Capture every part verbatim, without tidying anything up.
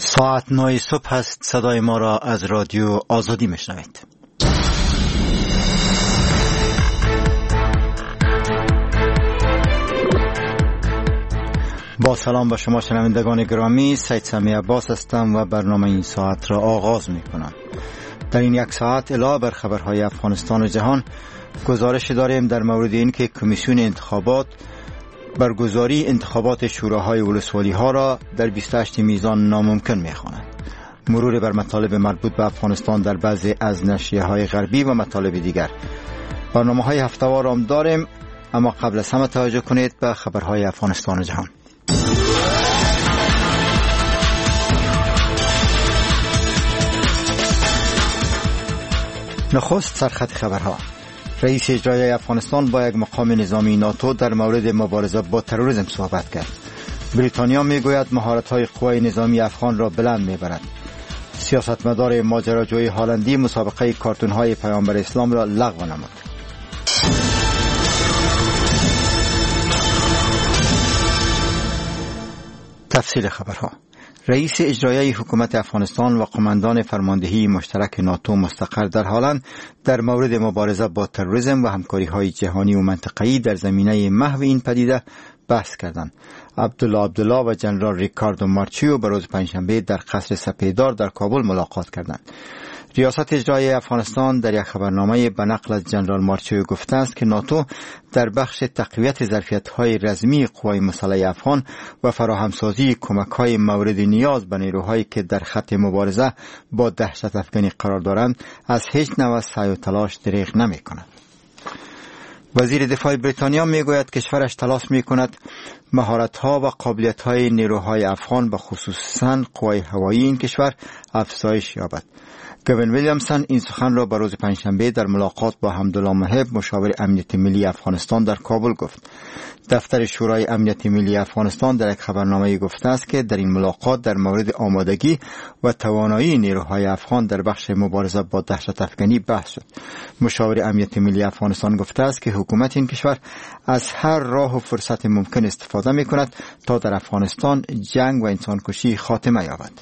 ساعت نه صبح است. صدای ما را از رادیو آزادی میشنوید. با سلام به شما شنوندگان گرامی، سید سمی عباس هستم و برنامه این ساعت را آغاز می کنم. در این یک ساعت علاوه بر خبرهای افغانستان و جهان گزارش داریم در مورد اینکه کمیسیون انتخابات برگزاری انتخابات شوراهای ولسوالی ها را در بیست و هشت میزان ناممکن می خواند. مرور بر مطالب مربوط به افغانستان در بعضی از نشریه های غربی و مطالب دیگر. برنامه های هفته‌وار هم داریم، اما قبل از همه توجه کنید به خبرهای افغانستان و جهان. نخست سرخط خبرها. رئیس اجرایی افغانستان با یک مقام نظامی ناتو در مورد مبارزه با تروریسم صحبت کرد. بریتانیا میگوید مهارت‌های قوای نظامی افغان را بلند میبرد. سیاستمدار ماجراجوی هالندی مسابقه کارتون‌های پیامبر اسلام را لغو نمود. تفصیل خبرها. رئیس اجرایی حکومت افغانستان و قماندان فرماندهی مشترک ناتو مستقر در هالند در مورد مبارزه با تروریسم و همکاری‌های جهانی و منطقه‌ای در زمینه محو این پدیده بحث کردند. عبدالله عبدالله و جنرال ریکاردو مارچیو به روز پنجشنبه در قصر سپیدار در کابل ملاقات کردند. ریاست اجرایی افغانستان در یک خبرنامه به نقل از جنرال مارچیو گفته است که ناتو در بخش تقویت ظرفیت‌های رزمی قوای مسلح افغان و فراهمسازی کمک‌های مورد نیاز به نیروهایی که در خط مبارزه با دهشت افکنی قرار دارند از هیچ نوع سعی و تلاش دریغ نمی‌کند. وزیر دفاع بریتانیا میگوید کشورش تلاش میکند مهارت‌ها و قابلیت‌های نیروهای افغان به خصوصاً قوای هوایی این کشور افزایش یابد. گوین ویلیامسون این سخن را به روز پنجشنبه در ملاقات با حمدالله محب مشاور امنیت ملی افغانستان در کابل گفت. دفتر شورای امنیت ملی افغانستان در یک خبرنامه گفته است که در این ملاقات در مورد آمادگی و توانایی نیروهای افغان در بخش مبارزه با دهشت افکنی بحث شد. مشاور امنیت ملی افغانستان گفته است که حکومت این کشور از هر راه و فرصت ممکن استفاده می کند تا در افغانستان جنگ و انسانکشی خاتمه یابد.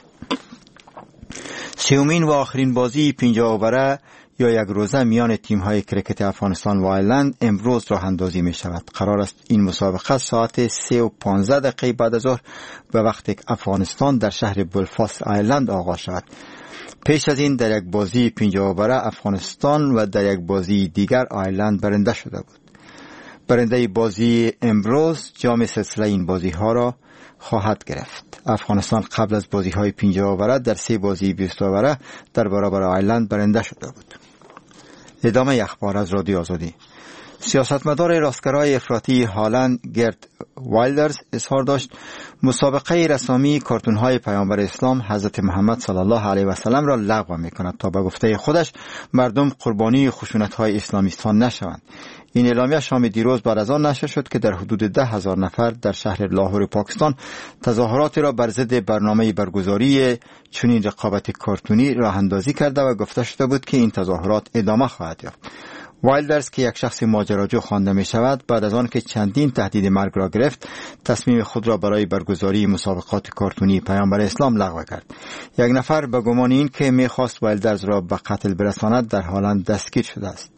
سومین و آخرین بازی پنجاه اووره یا یک روزه میان تیم‌های کرکت افغانستان و آیرلند امروز راه اندازی می شود. قرار است این مسابقه ساعت سه و پانزده دقیقه بعد از ظهر به وقت افغانستان در شهر بلفاست آیرلند آغاز شود. پیش از این در یک بازی پنجاه اووره افغانستان و در یک بازی دیگر آیرلند برنده شده بود. برنده بازی امروز جام سلسله این بازی ها را خواهد گرفت. افغانستان قبل از بازی های پنجاه اووره در سه بازی بیست اووره در برابر آیرلند برنده شده بود. ادامه اخبار از رادیو آزادی. سیاستمدار راستگرای افراطی هالند گرت وایلدرز اظهار داشت مسابقه رسامی کارتون‌های پیامبر اسلام حضرت محمد صلی الله علیه و سلم را لغو می‌کند تا به گفته خودش مردم قربانی خشونت‌های اسلامیستان نشوند. این اعلامیه شام دیروز بعد از آن نشر شد که در حدود ده هزار نفر در شهر لاهور پاکستان تظاهرات را بر ضد برنامه برگزاری چنین رقابت کارتونی راه اندازی کرده و گفته شده بود که این تظاهرات ادامه خواهد یافت. وایلدرز که یک شخص ماجراجو خوانده می شود بعد از آن که چندین تهدید مرگ را گرفت تصمیم خود را برای برگزاری مسابقات کارتونی پیامبر اسلام لغو کرد. یک نفر به گمان این که می خواست وایلدرز را به قتل برساند در هالند دستگیر شده است.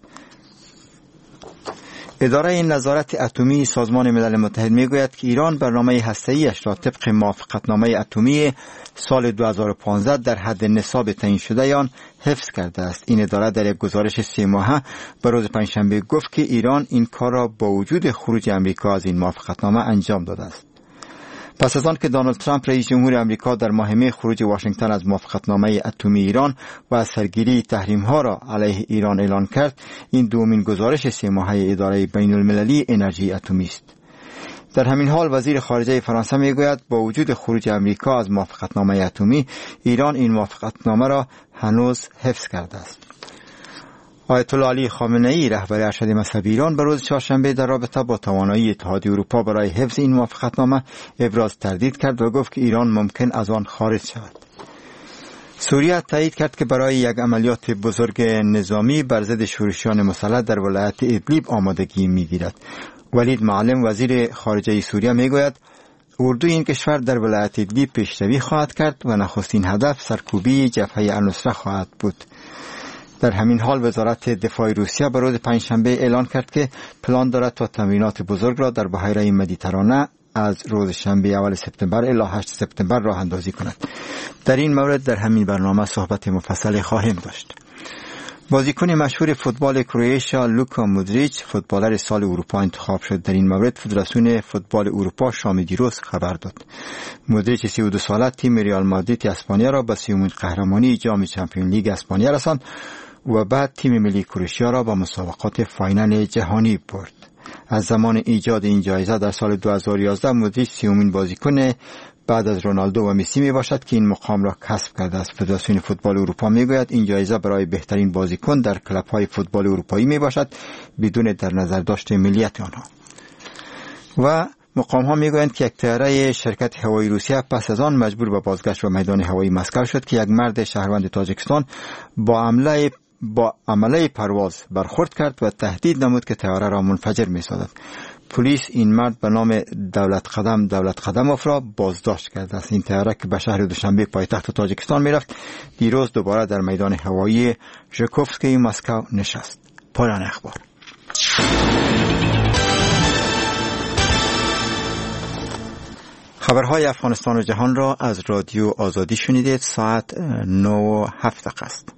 اداره نظارت اتمی سازمان ملل متحد میگوید که ایران برنامه هسته‌ایش را طبق موافقتنامه اتمی سال دو هزار و پانزده در حد نصاب تعیین شده آن حفظ کرده است. این اداره در یک گزارش سه ماهه به روز پنجشنبه گفت که ایران این کار را با وجود خروج امریکا از این موافقتنامه انجام داده است. پس از آن که دونالد ترامپ رئیس جمهور آمریکا در ماه می خروج واشنگتن از موافقتنامه اتمی ایران و از سرگیری تحریم‌ها را علیه ایران اعلان کرد، این دومین گزارش سه ماهه اداره بین المللی انرژی اتمی است. در همین حال وزیر خارجه فرانسه میگوید با وجود خروج امریکا از موافقتنامه اتمی ایران این موافقتنامه را هنوز حفظ کرده است. آیت الله علی خامنه ای رهبر ارشد مذهبی ایران به روز چهارشنبه در رابطه با توانایی اتحادیه اروپا برای حفظ این موافقتنامه ابراز تردید کرد و گفت که ایران ممکن از آن خارج شود. سوریه تایید کرد که برای یک عملیات بزرگ نظامی بر ضد شورشیان مسلح در ولایت ادلیب آمادگی می‌گیرد. ولید معلم وزیر خارجه سوریه میگوید اردوی این کشور در ولایت ادلیب پیشروی خواهد کرد و نخستین هدف سرکوبی جبهه النصره خواهد بود. در همین حال وزارت دفاع روسیه به روز پنجشنبه اعلان کرد که پلان دارد تا تمرینات بزرگ را در بحیره مدیترانه از روز شنبه اول سپتامبر الی هشت سپتامبر راه اندازی کند. در این مورد در همین برنامه صحبت مفصل خواهیم داشت. بازیکن مشهور فوتبال کرواتیا لوکا مودریچ فوتبالر سال اروپا انتخاب شد. در این مورد فدراسیون فوتبال اروپا شام دیروز خبر داد. مودریچ سی و دو ساله تیم ریال مادرید اسپانیا را به سیومین قهرمانی جام چمپیون لیگ اسپانیا رساند و بعد تیم ملی کرواتیا را به مسابقات فاینال جهانی برد. از زمان ایجاد این جایزه در سال دو هزار و یازده مودریچ سیومین بازیکن بعد از رونالدو و مسی می باشد که این مقام را کسب کرده است. فدراسیون فوتبال اروپا می گوید این جایزه برای بهترین بازیکن در کلب های فوتبال اروپایی می باشد بدون در نظر داشت ملیت آنها. و مقام ها می گویند که یک طیاره شرکت هوایی روسیه پس از آن مجبور به بازگشت به میدان هوایی مسکو شد که یک مرد شهروند تاجیکستان با عمله با عمله پرواز برخورد کرد و تهدید نمود که طیاره را منفجر می سازد. پلیس این مرد به نام دولت قدم دولت قدموف را بازداشت کرده است. این طیاره که به شهر دوشنبه پایتخت تاجیکستان می رفت دیروز دوباره در میدان هوایی ژاکوفسکی مسکو نشست. پایان اخبار. خبرهای افغانستان و جهان را از رادیو آزادی شنیدید. ساعت نه و هفت دقیقه است.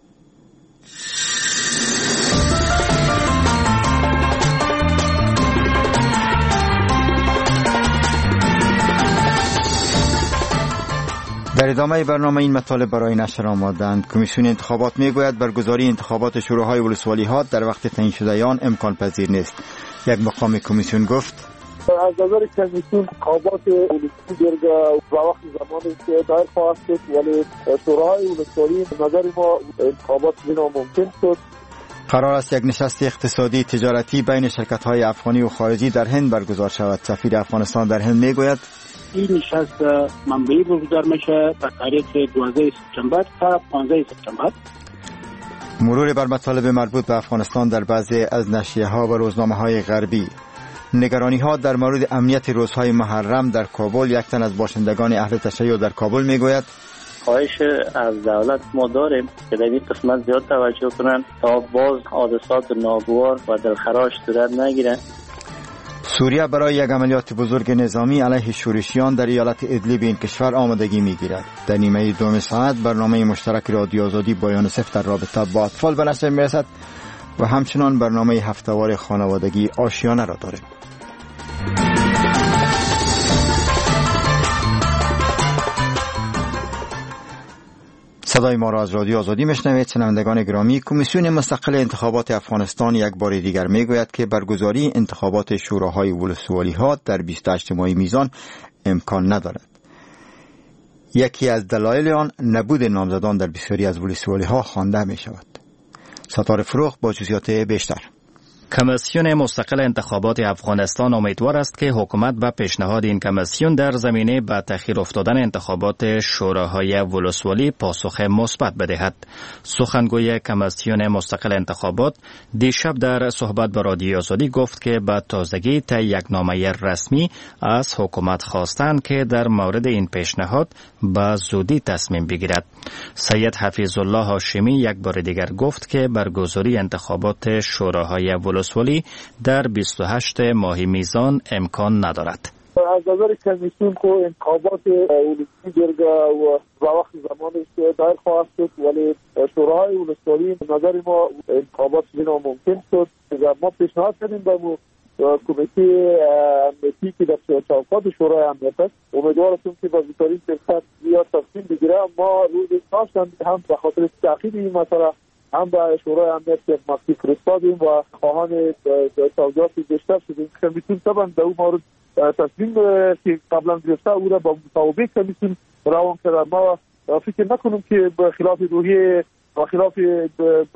در ادامه برنامه این مطالب برای نشر آمادند. کمیسیون انتخابات میگوید برگزاری انتخابات شوراهای ولسوالی ها در وقت تعیین شده آن امکان پذیر نیست. یک مقام کمیسیون گفت از نظر کمیسیون انتخابات ولسوالی در وقت زمانی که دایر خواهد شد، ولی شوراهای ولسوالی نظر ما انتخابات ناممکن شد. قرار است یک نشست اقتصادی تجارتی بین شرکت های افغانی و خارجی در هند برگزار شود. سفیر افغانستان در هند میگوید این نشست منبعی برگزار میشه در تاریخ دوازده سپتامبر تا پانزده سپتامبر. مرور بر مطالب مربوط به افغانستان در بعضی از نشریه ها و روزنامه های غربی. نگرانی ها در مورد امنیت روزهای محرم در کابل. یک تن از باشندگان اهل تشیع در کابل میگوید خواهش از دولت ما داریم که در این قسمت زیاد توجه کنند تا باز حادثات ناگوار و دلخراش صورت نگیرند. سوریه برای یک عملیات بزرگ نظامی علیه شورشیان در ایالت ادلیب این کشور آمادگی میگیرد. در نیمه دوم ساعت برنامه مشترک رادیو آزادی با یونیسف در رابطه با اطفال به نشر میرسد و همچنان برنامه هفته‌وار خانوادگی آشیانه را داریم. صدای ما را از رادیو آزادی میشنوید. شنوندگان گرامی، کمیسیون مستقل انتخابات افغانستان یک بار دیگر میگوید که برگزاری انتخابات شوراهای ولسوالی ها در بیست و هشتم ماه میزان امکان ندارد. یکی از دلایل آن نبود نامزدان در بسیاری از ولسوالی ها خوانده می شود. ستاره فروغ با جزئیات بیشتر. کمیسیون مستقل انتخابات افغانستان امیدوار است که حکومت به پیشنهاد این کمیسیون در زمینه به تأخیر افتادن انتخابات شوراهای ولسوالی پاسخ مثبت بدهد. سخنگوی کمیسیون مستقل انتخابات دیشب در صحبت با رادیو آزادی گفت که به تازگی طی یک نامه رسمی از حکومت خواستند که در مورد این پیشنهاد به زودی تصمیم بگیرد. سید حفیظ الله هاشمی یک بار دیگر گفت که برگزاری انتخابات شوراهای ولسوالی در بیست و هشت ماه میزان امکان ندارد. از نظر کمیسیون که انتخابات ولسوالی و وقت زمانی که دایر خواهد شد، ولی شوراهای ولسوالی نظر ما انتخابات ناممکن شد. ما پیشنهاد کردیم به کمیته امنیتی که در چوکات شورای امنیت است، امیدوار هستیم که با بیشترین فرصت یا تصمیم بگیره. ما روز داشتیم هم به خاطر تأخیر این مسئله هم به شورای امنیت یک مکتوب فرستادیم و خواهان توضیحات بیشتر شدیم. کمیسیون طبعا در اون مورد تصمیم که قبلا گرفته او را با مصوبه کمیسیون روان کرده. ما فکر نکنیم که به خلاف روحیه و خلاف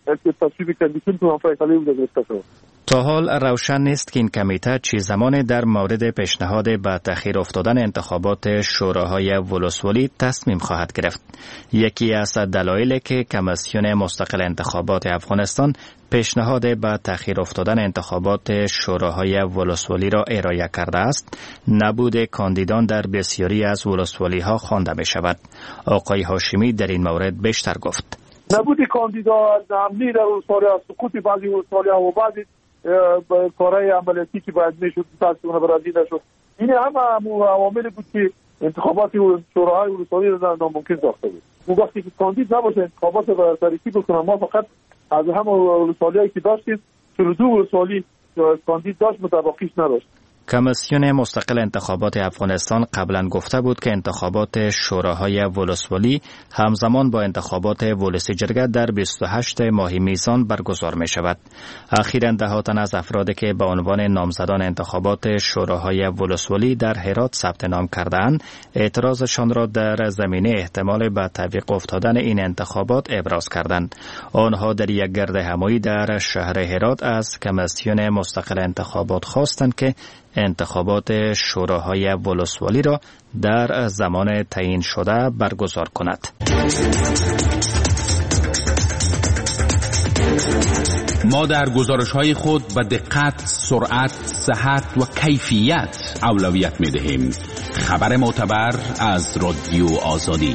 که تصویب کندیشن تو هم فیصله بوده گرفته شد. تا حال روشن نیست که این کمیته چه زمان در مورد پیشنهاد به تأخیر افتادن انتخابات شوراهای ولسوالی تصمیم خواهد گرفت. یکی از دلایلی که کمیسیون مستقل انتخابات افغانستان پیشنهاد به تأخیر افتادن انتخابات شوراهای ولسوالی را ارائه کرده است، نبود کاندیدان در بسیاری از ولسوالی ها خوانده می شود. آقای هاشمی در این مورد بیشتر گفت. نبود کاندیدا، نامنی در ولسوالی ها، سقوط بعضی ولسوالی ها و بعضی کارهای عملیاتی که باید میشد متاسفانه برازی نشد. این همه عواملی بود که انتخابات شوراهای ولسوالی را ناممکن ساخته بود. و وقتی که کاندید نباشه انتخابات را تاریخی بکنن، ما فقط از همه ولسوالی‌هایی که داشتیم چهل و دو ولسوالی کاندید داشت متبقیش نداشت. کمیسیون مستقل انتخابات افغانستان قبلا گفته بود که انتخابات شوراهای ولسوالی همزمان با انتخابات ولسی جرگه در بیست و هشتم ماه میزان برگزار می شود. اخیراً ده تن از افرادی که به عنوان نامزدان انتخابات شوراهای ولسوالی در هرات ثبت نام کرده‌اند، اعتراضشان را در زمینه احتمال به تعویق افتادن این انتخابات ابراز کردند. آنها در یک گرد همایی در شهر هرات از کمیسیون مستقل انتخابات خواستند که انتخابات شوراهای ولسوالی را در زمان تعیین شده برگزار کند. ما در گزارش‌های خود به دقت، سرعت، صحت و کیفیت اولویت می‌دهیم. خبر معتبر از رادیو آزادی.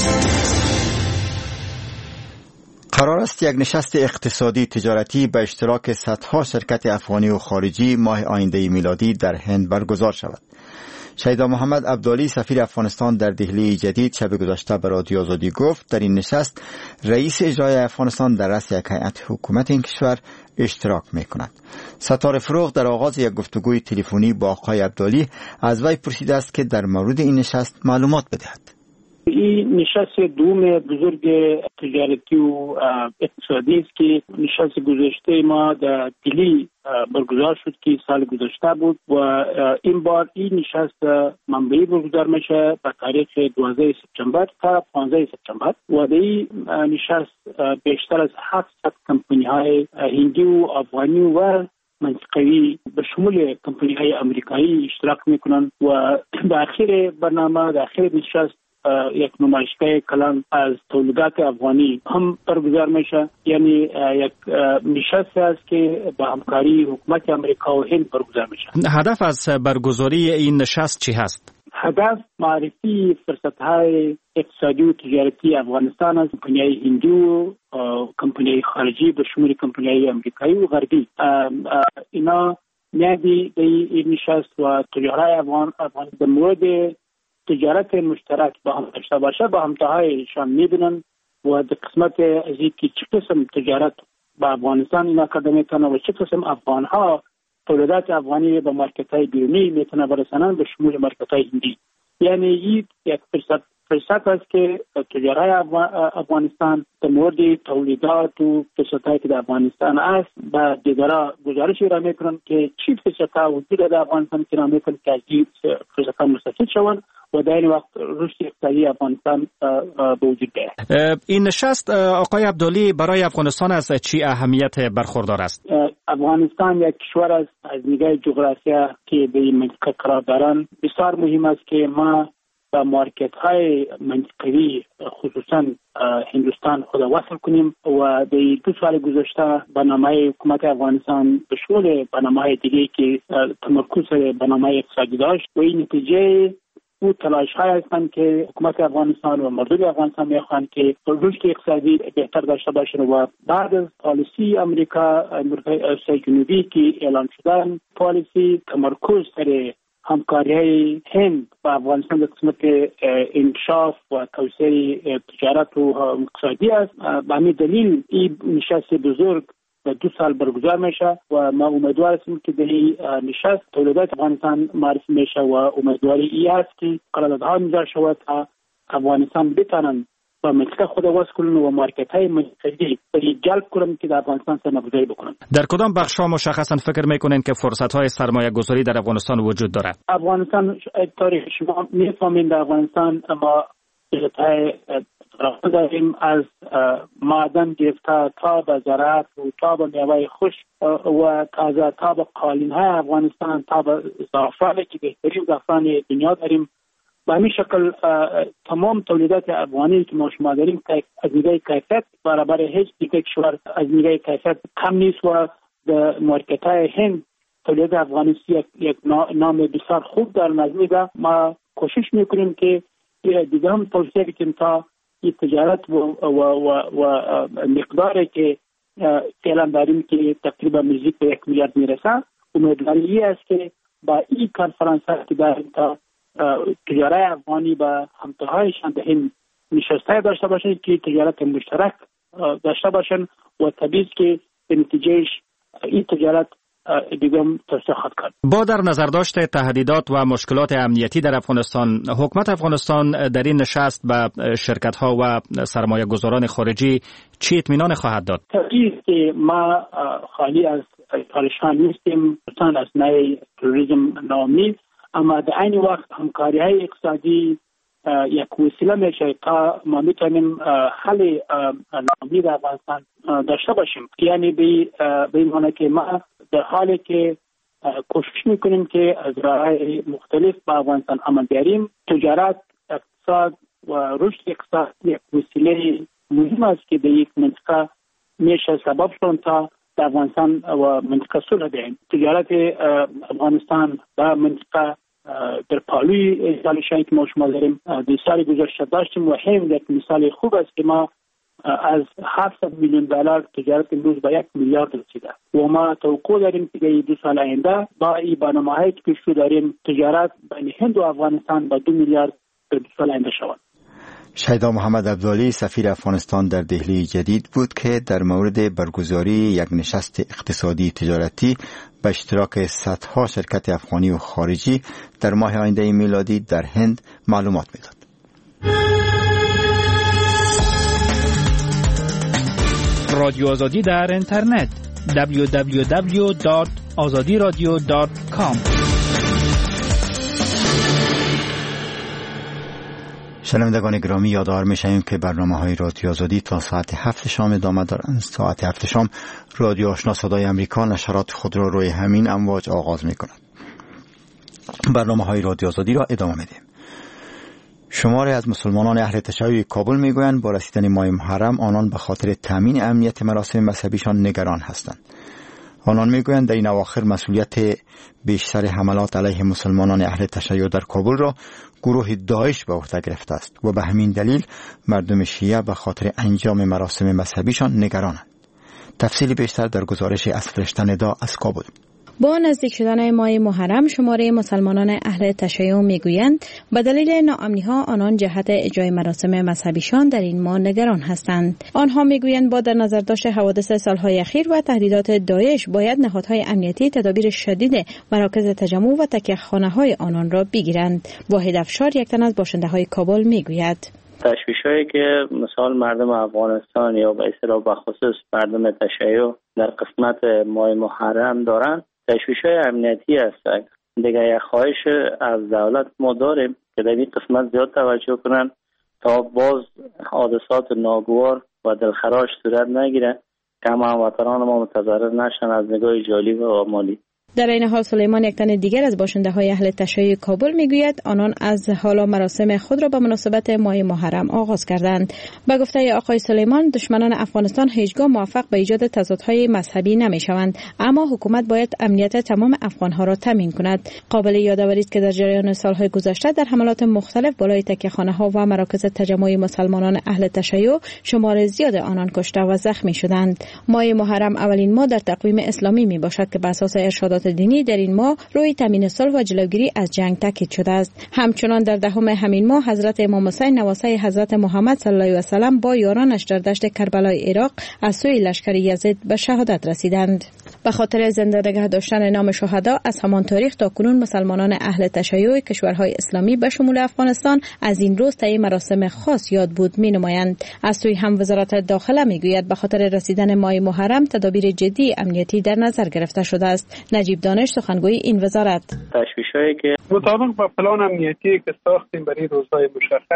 قرار است یک نشست اقتصادی تجارتی به اشتراک صدها شرکت افغانی و خارجی ماه آینده میلادی در هند برگزار شود. شیدا محمد عبدالی سفیر افغانستان در دهلی جدید شب گذشته به رادیو آزادی گفت در این نشست رئیس اجرایی افغانستان در رأس یک هیئت حکومت این کشور اشتراک می کند. ستاره فروغ در آغاز یک گفتگوی تلفنی با آقای عبدالی از وی پرسیده است که در مورد این نشست معلومات بدهد. این نشست دوم بزرگ تجارتی و اقتصادی است که نشست گذشته ما در دلی برگزار شد که سال گذشته بود و این بار این نشست منبعی برگزار میشه به تاریخ دوازده سپتامبر تا پانزده سپتامبر و در این نشست بیشتر از هفتصد کمپانی های هندی و افغانی و منطقوی به شمول کمپانی های امریکایی اشتراک میکنن و در آخر برنامه در آخر نشست یک نمایشگاه کلان از تولیدات افغانی هم برگزار میشه. یعنی یک نشست است که با همکاری حکومت امریکا و هند برگزار میشه. هدف از برگزاری این نشست چی هست؟ هدف معرفی فرصت‌های اقتصادی و تجارتی افغانستان از کمپانی‌های هندی و کمپانی‌های خارجی به شمول کمپانی‌های امریکایی و غربی. اینا میادی در این نشست و تجارای افغان افغان در مورد تجارت مشترک با هم داشته باشه با همتاهایشان میبینن و در قسمت از اینکه چه قسم تجارت با افغانستان اینا کرده میتونه و چه قسم افغانها تولیدات افغانی به مارکت های بیرونی میتونه برسانن به شمول مارکت های هندی. یعنی این یک فرصت فرصت است که تجارای افغانستان در مورد تولیدات و فرصت‌هایی که در افغانستان است با دیگران گزارش را میکنن که چی فرصت‌ها وجود در افغانستان که را میکنن که از این فرصت‌ها مستفید شوند و در این وقت رشد اقتصادی افغانستان به وجود بیاید. این نشست آقای عبدالی برای افغانستان از چی اهمیت برخوردار است؟ افغانستان یک کشور است از نگاه جغرافیا که به این منطقه قرار دارند. بسیار مهم است که ما با مارکت های منطقوی خصوصا هندوستان خود وصل کنیم و در دو سال گذشته برنامه حکومت افغانستان به شمول برنامه های دیگه که تمرکز برنامه اقتصادی داشت و این نتیجه او تلاش های هستند که حکومت افغانستان و مردم افغانستان میخوان که رشد اقتصادی بهتر داشته باشند و بعد از پالیسی امریکا آسیای جنوبی که اعلان شدن پالیسی تمرکز سر همکاری هند با افغانستان در قسمت انکشاف و توسعه تجارت و اقتصادی است. به همین دلیل این نشست بزرگ دو سال برگزار میشه و ما امیدوار هستیم که در این نشست تولیدات افغانستان معرفی میشه و امیدواری ای است که قراردادها امضا شود تا افغانستان بتانن با منطقه خود وصل کنن و مارکت های منطقه‌ای برای جلب کنن که در افغانستان سرمایه‌گذاری بکنن. در کدام بخش‌ها مشخصا فکر میکنین که فرصت‌های سرمایه‌گذاری در افغانستان وجود دارد؟ افغانستان تاریخ شما میفهمین در افغانستان اما فرصت‌های فراوان داریم، از معدن گرفته تا به زراعت و تا به میوه خشک و تازه تا به قالین‌های افغانستان تا به زعفرانی که بهترین زعفران دنیا داریم. به همین شکل تمام تولیدات افغانی که ما شما داریم از نگاه کیفیت برابر هیچ دیگه کشور از نگاه کیفیت کم نیست و در مارکت‌های هند تولید افغانستان یک, یک نام بسیار خوب در نظر ما کوشش میکنیم که دیگه هم توصیه کنیم تا این تجارت و, و, و, و مقداری که فعلا داریم که تقریبا نزدیک به یک میلیارد میرسه، امیدواری است که با این کنفرانس که داریم تا تجارت افغانی با همتاهایشان به این نشسته داشته باشن که تجارت مشترک داشته باشن و طبیعی که به نتیجهش این تجارت دیگه توسعه خواهد کرد. با در نظر داشت تهدیدات و مشکلات امنیتی در افغانستان، حکومت افغانستان در این نشست به شرکت ها و سرمایه گذاران خارجی چی اطمینان خواهد داد؟ طبیعی که ما خالی از پریشان نیستیم، مثلا از نوع تروریسم نامی، اما در این وقت همکاری های اقتصادی یک وسیله میشه تا ما میتونیم حل نامی در افغانستان داشته باشیم. یعنی به این معنی که ما در حالی که کوشش میکنیم که از راه‌های مختلف با افغانستان عمل بیاریم، تجارت، اقتصاد و رشد اقتصاد یک وسیله مهم است که در یک منطقه میشه سبب شد تا در افغانستان و منطقه صلح بیاییم. تجارت افغانستان با منطقه در پالوی سالشایی که ما شما داریم در سال گذشته داشتیم و هم یک مثال خوب است که ما از هفتصد میلیون دلار تجارت امروز به یک میلیارد رسیده و ما توقع داریم که در دو سال آینده با این برنامه‌هایی که پیش رو داریم تجارت بین هند و افغانستان به دو میلیارد در دو سال آینده شود. شیدا محمد عبدالی سفیر افغانستان در دهلی جدید بود که در مورد برگزاری یک نشست اقتصادی تجارتی به اشتراک صدها شرکت افغانی و خارجی در ماه آینده میلادی در هند معلومات میداد. رادیو آزادی در اینترنت دبلیو دبلیو دبلیو دات آزادی رادیو دات کام. شنوندگان گرامی، یادآور می‌شویم که برنامه‌های رادیو آزادی تا ساعت هفت شام ادامه دارند. ساعت هفت شام رادیو آشنا صدای آمریکا نشرات خود را روی همین امواج آغاز می‌کند. برنامه‌های رادیو آزادی را ادامه می‌دهیم. شماری از مسلمانان اهل تشیع کابل میگویند با رسیدن ماه محرم آنان به خاطر تامین امنیت مراسم مذهبیشان نگران هستند. آنان میگویند در این اواخر مسئولیت بیشتر حملات علیه مسلمانان اهل تشیع در کابل را گروه داعش به عهده گرفته است و به همین دلیل مردم شیعه به خاطر انجام مراسم مذهبیشان نگرانند. تفصیلی بیشتر در گزارش از فرشته ندا از کابل. با نزدیک شدن ماه محرم شماره مسلمانان اهل تشیع میگویند به دلیل ناامنی‌ها آنان جهت اجرای مراسم مذهبیشان در این ماه نگران هستند. آنها میگویند با در نظر داشت حوادث سالهای اخیر و تهدیدات داعش باید نهادهای امنیتی تدابیر شدید مراکز تجمع و تکیه‌خانه‌های آنان را بگیرند. واحد افشار یک تن از باشنده‌های کابل میگوید تشویش‌هایی که مثال مردم افغانستان یا به اصطلاح بخصوص مردم تشیع در قسمت ماه محرم دارند تشویش‌های امنیتی هستند. دیگه یک خواهش از دولت ما داریم که در این قسمت زیاد توجه کنن تا باز حادثات ناگوار و دلخراش صورت نگیره که هموطنان ما متضرر نشن از نگاه جالی و مالی. در این حال سلیمان یک تن دیگر از باشنده های اهل تشیع کابل میگوید آنان از حالا مراسم خود را به مناسبت ماه محرم آغاز کردند. به گفته آقای سلیمان دشمنان افغانستان هیچگاه موفق به ایجاد تضادهای مذهبی نمیشوند، اما حکومت باید امنیت تمام افغانها را تامین کند. قابل یادآوری است که در جریان سالهای گذشته در حملات مختلف بالای تکیه‌خانه‌ها و مراکز تجمع مسلمانان اهل تشیع شمار زیاد آنان کشته و زخمی شدند. ماه محرم اولین ماه در تقویم اسلامی میباشد که بر اساس ارشادات دینی در این ماه روی تامین صلح و جلوگیری از جنگ تاکید شده است. همچنان در دهم همین ماه حضرت امام حسین نواسه حضرت محمد صلی الله علیه و سلم با یارانش در دشت کربلای عراق از سوی لشکر یزید به شهادت رسیدند. به خاطر زنده نگه داشتن نام شهدا از همان تاریخ تا کنون مسلمانان اهل تشیع کشورهای اسلامی به شمول افغانستان از این روز طی مراسم خاص یاد بود می‌نمایند. از سوی هم وزارت داخله میگوید به خاطر رسیدن ماه محرم تدابیر جدی امنیتی در نظر گرفته شده است. نجیب دانش سخنگوی این وزارت تشویش‌هایی که مطابق با پلان امنیتی که ساختیم برای روزهای مشخص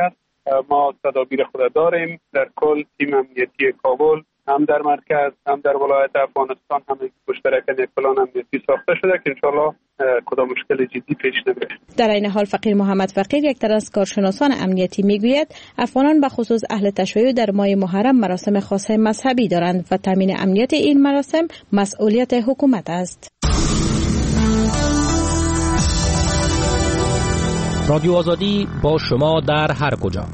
ما تدابیر خود داریم. در کل تیم امنیتی کابل هم در مرکز هم در ولایت افغانستان هم مشترک یک پلان امنیتی ساخته شده که انشالله کدام مشکل جدی پیش نمیاد. در این حال فقیر محمد فقیر، یک تن از کارشناسان امنیتی، میگوید افغانان به خصوص اهل تشیع در ماه محرم مراسم خاصه مذهبی دارند و تامین امنیت این مراسم مسئولیت حکومت است. رادیو آزادی با شما در هر کجا.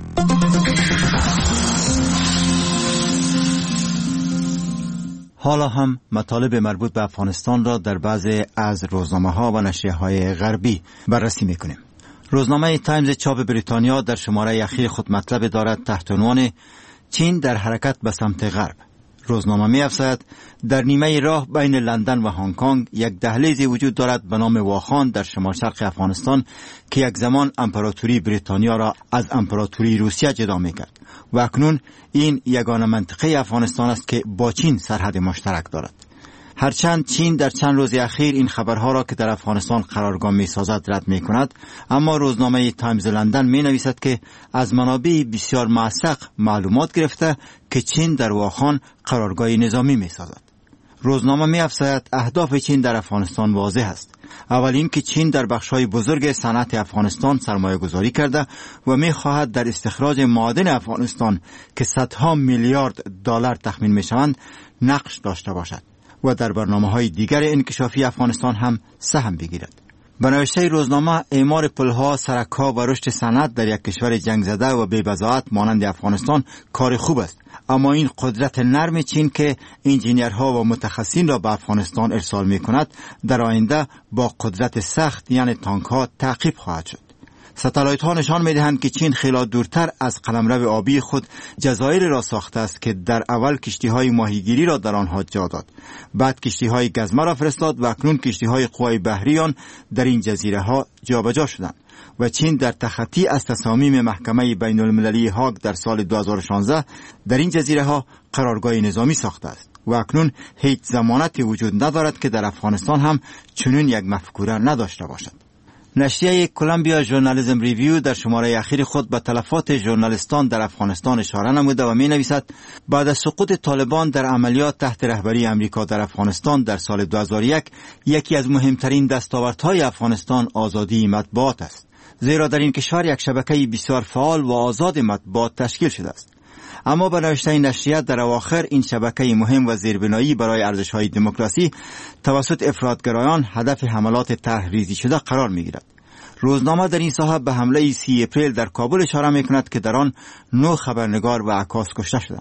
حالا هم مطالب مربوط به افغانستان را در بعضی از روزنامه‌ها و نشریه‌های غربی بررسی می‌کنیم. روزنامه تایمز چاپ بریتانیا در شماره اخیر خود مطلب دارد تحت عنوان چین در حرکت به سمت غرب. روزنامه می‌افزاید در نیمه راه بین لندن و هنگ کنگ یک دهلیزی وجود دارد به نام واخان در شمال شرق افغانستان که یک زمان امپراتوری بریتانیا را از امپراتوری روسیه جدا می‌کرد و اکنون این یگانه منطقه افغانستان است که با چین سرحد مشترک دارد. هرچند چین در چند روز اخیر این خبرها را که در افغانستان قرارگاه می‌سازد رد می‌کند، اما روزنامه تایمز لندن می‌نویسد که از منابع بسیار موثق معلومات گرفته که چین در واخان قرارگاه نظامی می‌سازد. روزنامه می‌افزاید اهداف چین در افغانستان واضح است. اول این که چین در بخش‌های بزرگ صنعت افغانستان سرمایه‌گذاری کرده و می‌خواهد در استخراج معادن افغانستان که صدها میلیارد دلار تخمین می‌شوند نقش داشته باشد و در برنامه‌های دیگر انکشافی افغانستان هم سهم بگیرد. به نوشته روزنامه، اعمار پل‌ها، سرک‌ها و رشد صنعت در یک کشور جنگ زده و بی‌بضاعت مانند افغانستان کار خوب است، اما این قدرت نرم چین که انجینیرها و متخصصین را به افغانستان ارسال می‌کند در آینده با قدرت سخت یعنی تانک‌ها تعقیب خواهد شد. ستالایت ها نشان می‌دهند که چین خیلی دورتر از قلمرو آبی خود جزایر را ساخته است که در اول کشتی‌های ماهیگیری را در آنها جا داد، بعد کشتی‌های گزمه را فرستاد و اکنون کشتی‌های قوای بحریان در این جزیره‌ها جابجا شدند و چین در تخطی از تصامیم محکمه بین المللی هاگ در سال دو هزار و شانزده در این جزیره‌ها قرارگاه نظامی ساخته است و اکنون هیچ ضمانتی وجود ندارد که در افغانستان هم چنین یک مفکوره نداشته باشد. نشریه کلمبیا ژورنالیسم ریویو در شماره اخیر خود به تلفات ژورنالیستان در افغانستان اشاره نموده و می نویسد بعد از سقوط طالبان در عملیات تحت رهبری امریکا در افغانستان در سال دو هزار و یک، یکی از مهمترین دستاوردهای افغانستان آزادی مطبوعات است، زیرا در این کشور یک شبکه بسیار فعال و آزاد مطبوعات تشکیل شده است. اما به نوشته این نشریه در اواخر این شبکه مهم و زیربنایی برای ارزش‌های دموکراسی توسط افراطگرایان هدف حملات طرحریزی شده قرار می‌گیرد. روزنامه در این ساحه به حمله سی اپریل در کابل اشاره می‌کند که در آن نه خبرنگار و عکاس کشته شدند.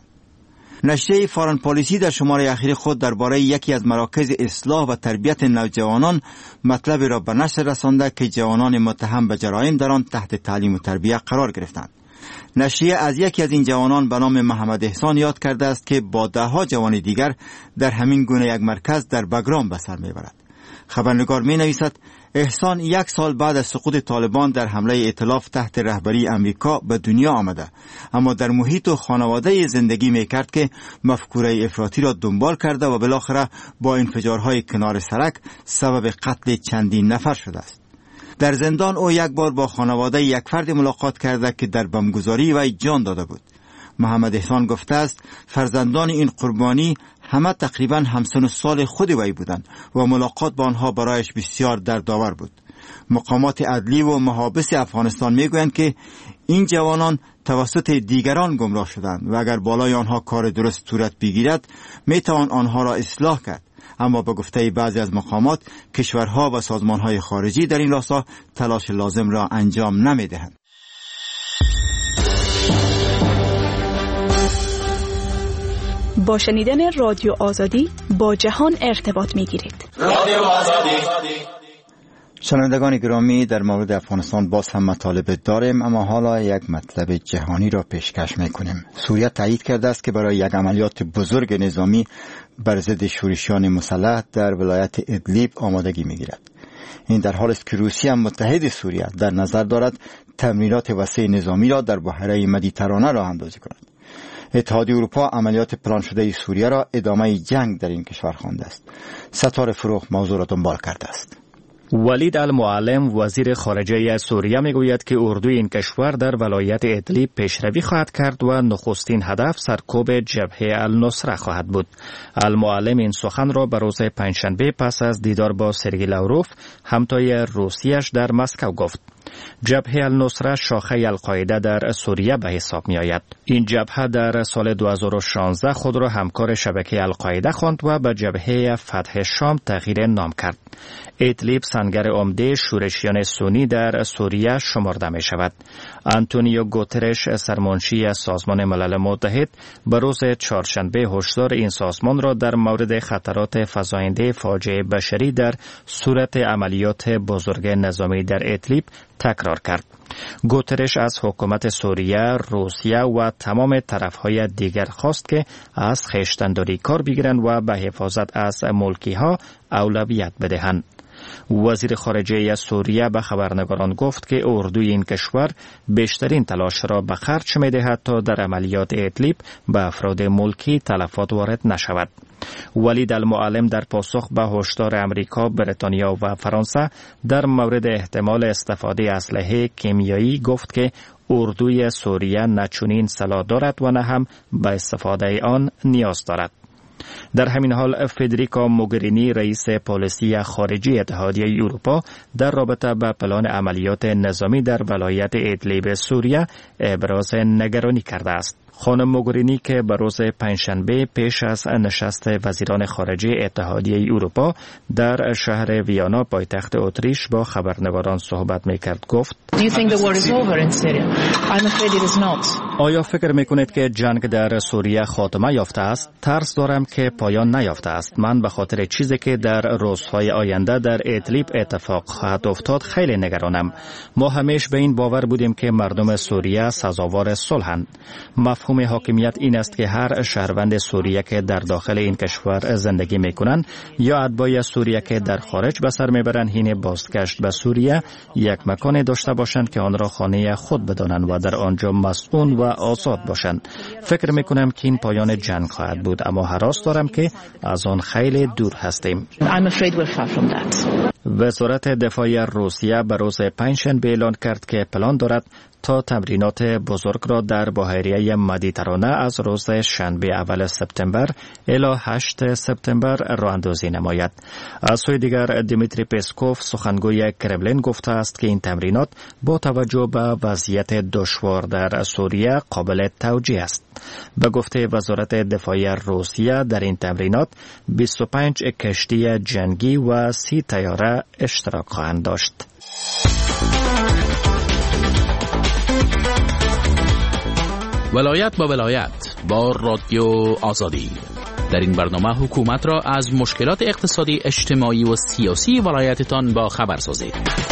نشریه فارن پالیسی در شماره اخیر خود درباره یکی از مراکز اصلاح و تربیت نوجوانان مطلب را به نشر رسانده که جوانان متهم به جرایم در آن تحت تعلیم و تربیت قرار گرفتند. نشریه از یکی از این جوانان به نام محمد احسان یاد کرده است که با ده ها جوان دیگر در همین گونه یک مرکز در بگرام به سر میبرد. خبرنگار می نویسد احسان یک سال بعد از سقوط طالبان در حمله ائتلاف تحت رهبری امریکا به دنیا آمده، اما در محیط و خانواده زندگی می کرد که مفکوره افراطی را دنبال کرده و بالاخره با انفجارهای کنار سرک سبب قتل چندین نفر شده است. در زندان او یک بار با خانواده یک فرد ملاقات کرده که در بمبگذاری وی جان داده بود. محمد احسان گفته است فرزندان این قربانی همه تقریبا همسن و سال خود وی بودند و ملاقات با آنها برایش بسیار دردآور بود. مقامات عدلی و محابس افغانستان میگویند که این جوانان توسط دیگران گمراه شدند و اگر بالای آنها کار درست صورت بگیرد میتوان آنها را اصلاح کرد، اما به گفته بعضی از مقامات کشورها و سازمانهای خارجی در این راستا تلاش لازم را انجام نمیدهند. با شنیدن رادیو آزادی با جهان ارتباط میگیرید. رادیو آزادی. شنوندگان گرامی، در مورد افغانستان باز هم مطالب داریم، اما حالا یک مطلب جهانی را پیشکش میکنیم. سوریه تایید کرده است که برای یک عملیات بزرگ نظامی بر ضد شورشیان مسلح در ولایت ادلیب آمادگی میگیرد. این در حالی است که روسیه متحد سوریه در نظر دارد تمرینات وسیع نظامی را در بحیره مدیترانه راه اندازی کند. اتحادیه اروپا عملیات پلان شده سوریه را ادامه جنگ در این کشور خوانده است. ستاره فروغ موضوع را دنبال کرده است. ولید المعلم وزیر خارجه سوریه میگوید که اردوی این کشور در ولایت ادلیب پیشروی خواهد کرد و نخستین هدف سرکوب جبهه النصره خواهد بود. المعلم این سخن را به روز پنجشنبه پس از دیدار با سرگئی لاوروف همتای روسیه‌اش در مسکو گفت. جبهه النصره شاخه القاعده در سوریه به حساب می آید. این جبهه در سال دو هزار و شانزده خود را همکار شبکه القاعده خواند و به جبهه فتح شام تغییر نام کرد. ادلیب سنگر عمده شورشیان سنی در سوریه شمرده می شود. آنتونیو گوترش سرمنشی سازمان ملل متحد به روز چهارشنبه هشدار این سازمان را در مورد خطرات فزاینده فاجعه بشری در صورت عملیات بزرگ نظامی در ادلیب تکرار کرد. گوترش از حکومت سوریه، روسیه و تمام طرفهای دیگر خواست که از خویشتن‌داری کار بگیرند و به حفاظت از ملکی‌ها اولویت بدهند. وزیر خارجه سوریه به خبرنگاران گفت که اردوی این کشور بیشترین تلاش را به خرج می‌دهد تا در عملیات ادلیب به افراد ملکی تلفات وارد نشود. ولید المعلم در پاسخ به هشدار امریکا، بریتانیا و فرانسه در مورد احتمال استفاده اسلحه کیمیایی گفت که اردوی سوریه نه چنین سلاح دارد و نه هم به استفاده آن نیاز دارد. در همین حال فدریکا موگرینی رئیس پالیسی خارجی اتحادیه اروپا در رابطه با پلان عملیات نظامی در ولایت ادلیب سوریه ابراز نگرانی کرده است. خانم موگرینی که به روز پنجشنبه پیش از نشست وزیران خارجه اتحادیه اروپا در شهر ویانا پایتخت اتریش با خبرنگاران صحبت می‌کرد گفت: آیا فکر می‌کنید که جنگ در سوریه خاتمه یافته است؟ ترس دارم که پایان نیافته است. من به خاطر چیزی که در روزهای آینده در ادلیب اتفاق خواهد افتاد خیلی نگرانم. ما همیشه به این باور بودیم که مردم سوریه سزاوار صلحند. مفهوم حاکمیت این است که هر شهروند سوریه که در داخل این کشور زندگی میکنند یا اتباع سوریه که در خارج به سر میبرند حین بازگشت به سوریه یک مکان داشته باشند که آن را خانه خود بدانند و در آنجا مسئول و آزاد باشند. فکر میکنم که این پایان جنگ خواهد بود، اما هراس دارم که از آن خیلی دور هستیم. وزارت دفاع روسیه به روز پنجشنبه اعلان کرد که پلان دارد تا تمرینات بزرگ را در بحیره مدیترانه از روز شنبه اول سپتامبر الی هشتم سپتامبر راه اندازی نماید. از سوی دیگر دیمیتری پسکوف سخنگوی کرملین گفته است که این تمرینات با توجه به وضعیت دشوار در سوریه قابل توجیه است. به گفته وزارت دفاع روسیه در این تمرینات بیست و پنج کشتی جنگی و سی طیاره اشتراک خواهند داشت. ولایت با ولایت با رادیو آزادی. در این برنامه حکومت را از مشکلات اقتصادی، اجتماعی و سیاسی ولایتتان با خبر سازید.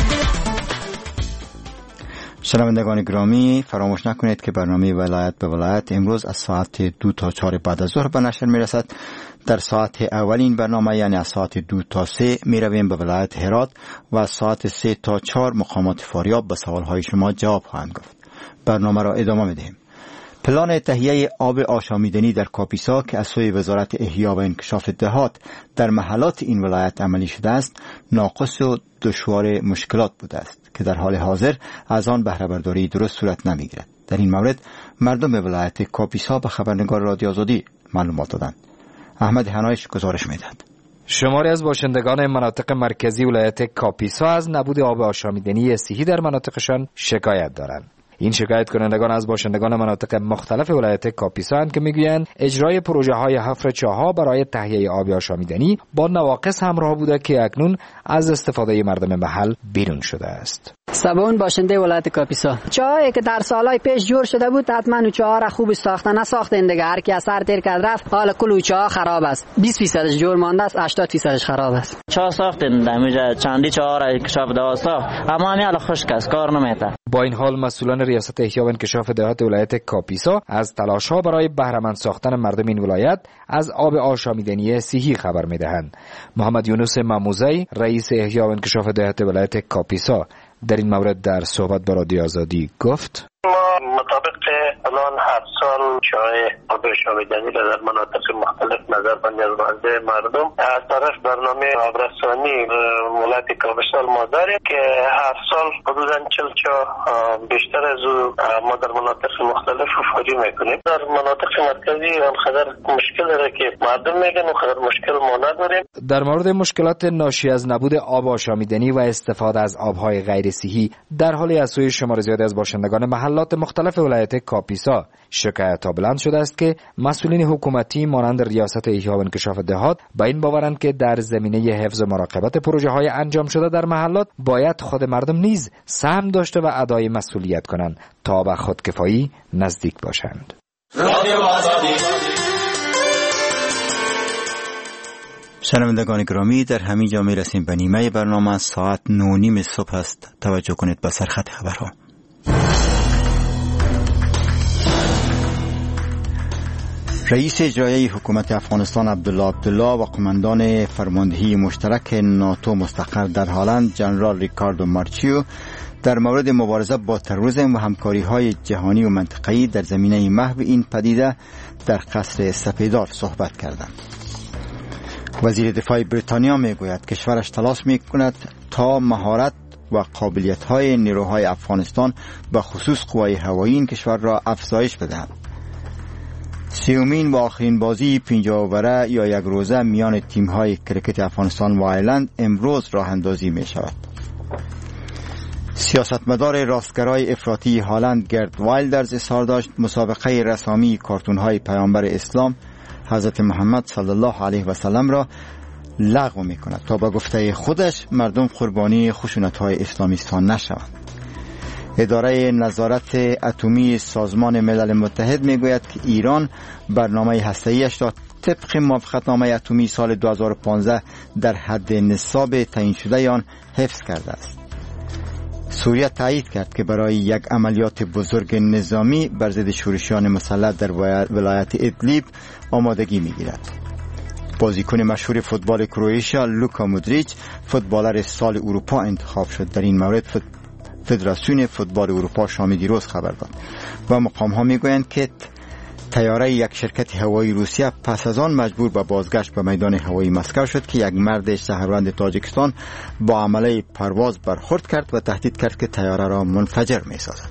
شنوندگان گرامی، فراموش نکنید که برنامه ولایت به ولایت امروز از ساعت دو تا چهار بعد از ظهر به نشر می رسد. در ساعت اولین برنامه یعنی از ساعت دو تا سه می رویم به ولایت هرات و از ساعت سه تا چهار مقامات فاریاب به سوالهای شما جواب خواهند گفت. برنامه را ادامه می دهیم. پلان تهیه آب آشامیدنی در کاپیسا که از سوی وزارت احیا و انکشاف دهات در محلات این ولایت عملی شده است، ناقص و دشوار مشکلات بوده است که در حال حاضر از آن بهره برداری درست صورت نمیگیرد. در این مورد مردم ولایت کاپیسا به خبرنگار رادیو آزادی معلومات دادند. احمد هنایش گزارش میدهد. شماری از باشندگان مناطق مرکزی ولایت کاپیسا از نبود آب آشامیدنی صحی در مناطقشان شکایت دارند. این شکایت کنندگان از باشندگان مناطق مختلف ولایت کاپیسا هستند که میگویند اجرای پروژه های حفر چاه‌ها برای تهیه آب آشامیدنی با نواقص همراه بوده که اکنون از استفاده مردم محل بیرون شده است. سبون باشنده ولایت کاپیسا، چاهی که در سالهای پیش جور شده بود حتما اون چاها را خوب ساختن، نساختن دیگه. هر کی از سر تیر کرد رفت، حالا کل اون چاها خراب است. بیست درصدش جور مانده است، هشتاد درصدش خراب است. چاه ساختن دمیجا چندی چاها را انکشاف دهات ساخت، اما همین حالا خشک است، کار نمیته. با این حال مسئولان ریاست احیا و انکشاف دهات ولایت کاپیسا از تلاش‌ها برای بهره‌مند ساختن مردم این ولایت از آب آشامیدنی صحی خبر می‌دهند. محمد یونس مموزی رئیس احیا و انکشاف دهات ولایت کاپیسا در این مورد در صحبت با رادیو آزادی گفت: ما مطابق الان هر سال شایع آب آشامیدنی در مناطق مختلف نظر نیازمنده مردم از طرف برنامه آبرسانی ولایت کابل ما داریم که هر سال حدوداً چهل چا بیشتر از ما در مناطق مختلف فوری میکنیم. در مناطق مرکزی آنقدر مشکل داره که مردم میگن اونقدر مشکل ما نداریم. در مورد مشکلات ناشی از نبود آب آشامیدنی و استفاده از آبهای غیر صحی در حالی از سوی شمار زیادی از باشندگان محلات مختلف ولایت کاپیسا شکایت‌ها بلند شده است که مسئولین حکومتی مانند ریاست احیا و انکشاف دهات با این باورند که در زمینه حفظ و مراقبت پروژه‌های انجام شده در محلات باید خود مردم نیز سهم داشته و ادای مسئولیت کنند تا به خودکفایی نزدیک باشند. رادیو آزادی. شنوندگان گرامی، در همین جا می رسیم به نیمه برنامه. ساعت نه نیم صبح است. توجه کنید به سرخط خبرها. رئیس اجرایی حکومت افغانستان عبدالله عبدالله و قماندان فرماندهی مشترک ناتو مستقر در هلند جنرال ریکاردو مارچیو در مورد مبارزه با تروریسم و همکاری‌های جهانی و منطقه‌ای در زمینه محو این پدیده در قصر سپیدار صحبت کردند. وزیر دفاع بریتانیا میگوید کشورش تلاش میکند تا مهارت و قابلیت‌های نیروهای افغانستان به خصوص قوای هوایی این کشور را افزایش بدهد. سیومین و آخرین بازی پنجاه اوره یا یک روزه میان تیم‌های کرکت افغانستان و آیرلند امروز راه اندازی می شود. سیاستمدار راستگرای افراطی هالند گرد وایلدرز اظهار داشت مسابقه رسامی کارتون‌های پیامبر اسلام حضرت محمد صلی الله علیه و سلم را لغو می کند تا به گفته خودش مردم قربانی خشونت‌های اسلامیستان نشوند. اداره نظارت اتمی سازمان ملل متحد می گوید که ایران برنامه هسته‌ایش را طبق موافقتنامه اتمی سال دو هزار و پانزده در حد نصاب تعیین شده آن حفظ کرده است. سوریه تایید کرد که برای یک عملیات بزرگ نظامی بر ضد شورشیان مسلح در ولایت ادلیب آمادگی می‌گیرد. بازیکن مشهور فوتبال کرواتیا لوکا مودریچ فوتبالر سال اروپا انتخاب شد. در این مورد فدراسیون فوتبال اروپا شام دیروز خبر داد و مقام‌ها می‌گویند که طیاره یک شرکت هوایی روسیه پس از آن مجبور به بازگشت به میدان هوایی مسکو شد که یک مرد شهروند تاجیکستان با عمله پرواز برخورد کرد و تهدید کرد که طیاره را منفجر می‌سازد.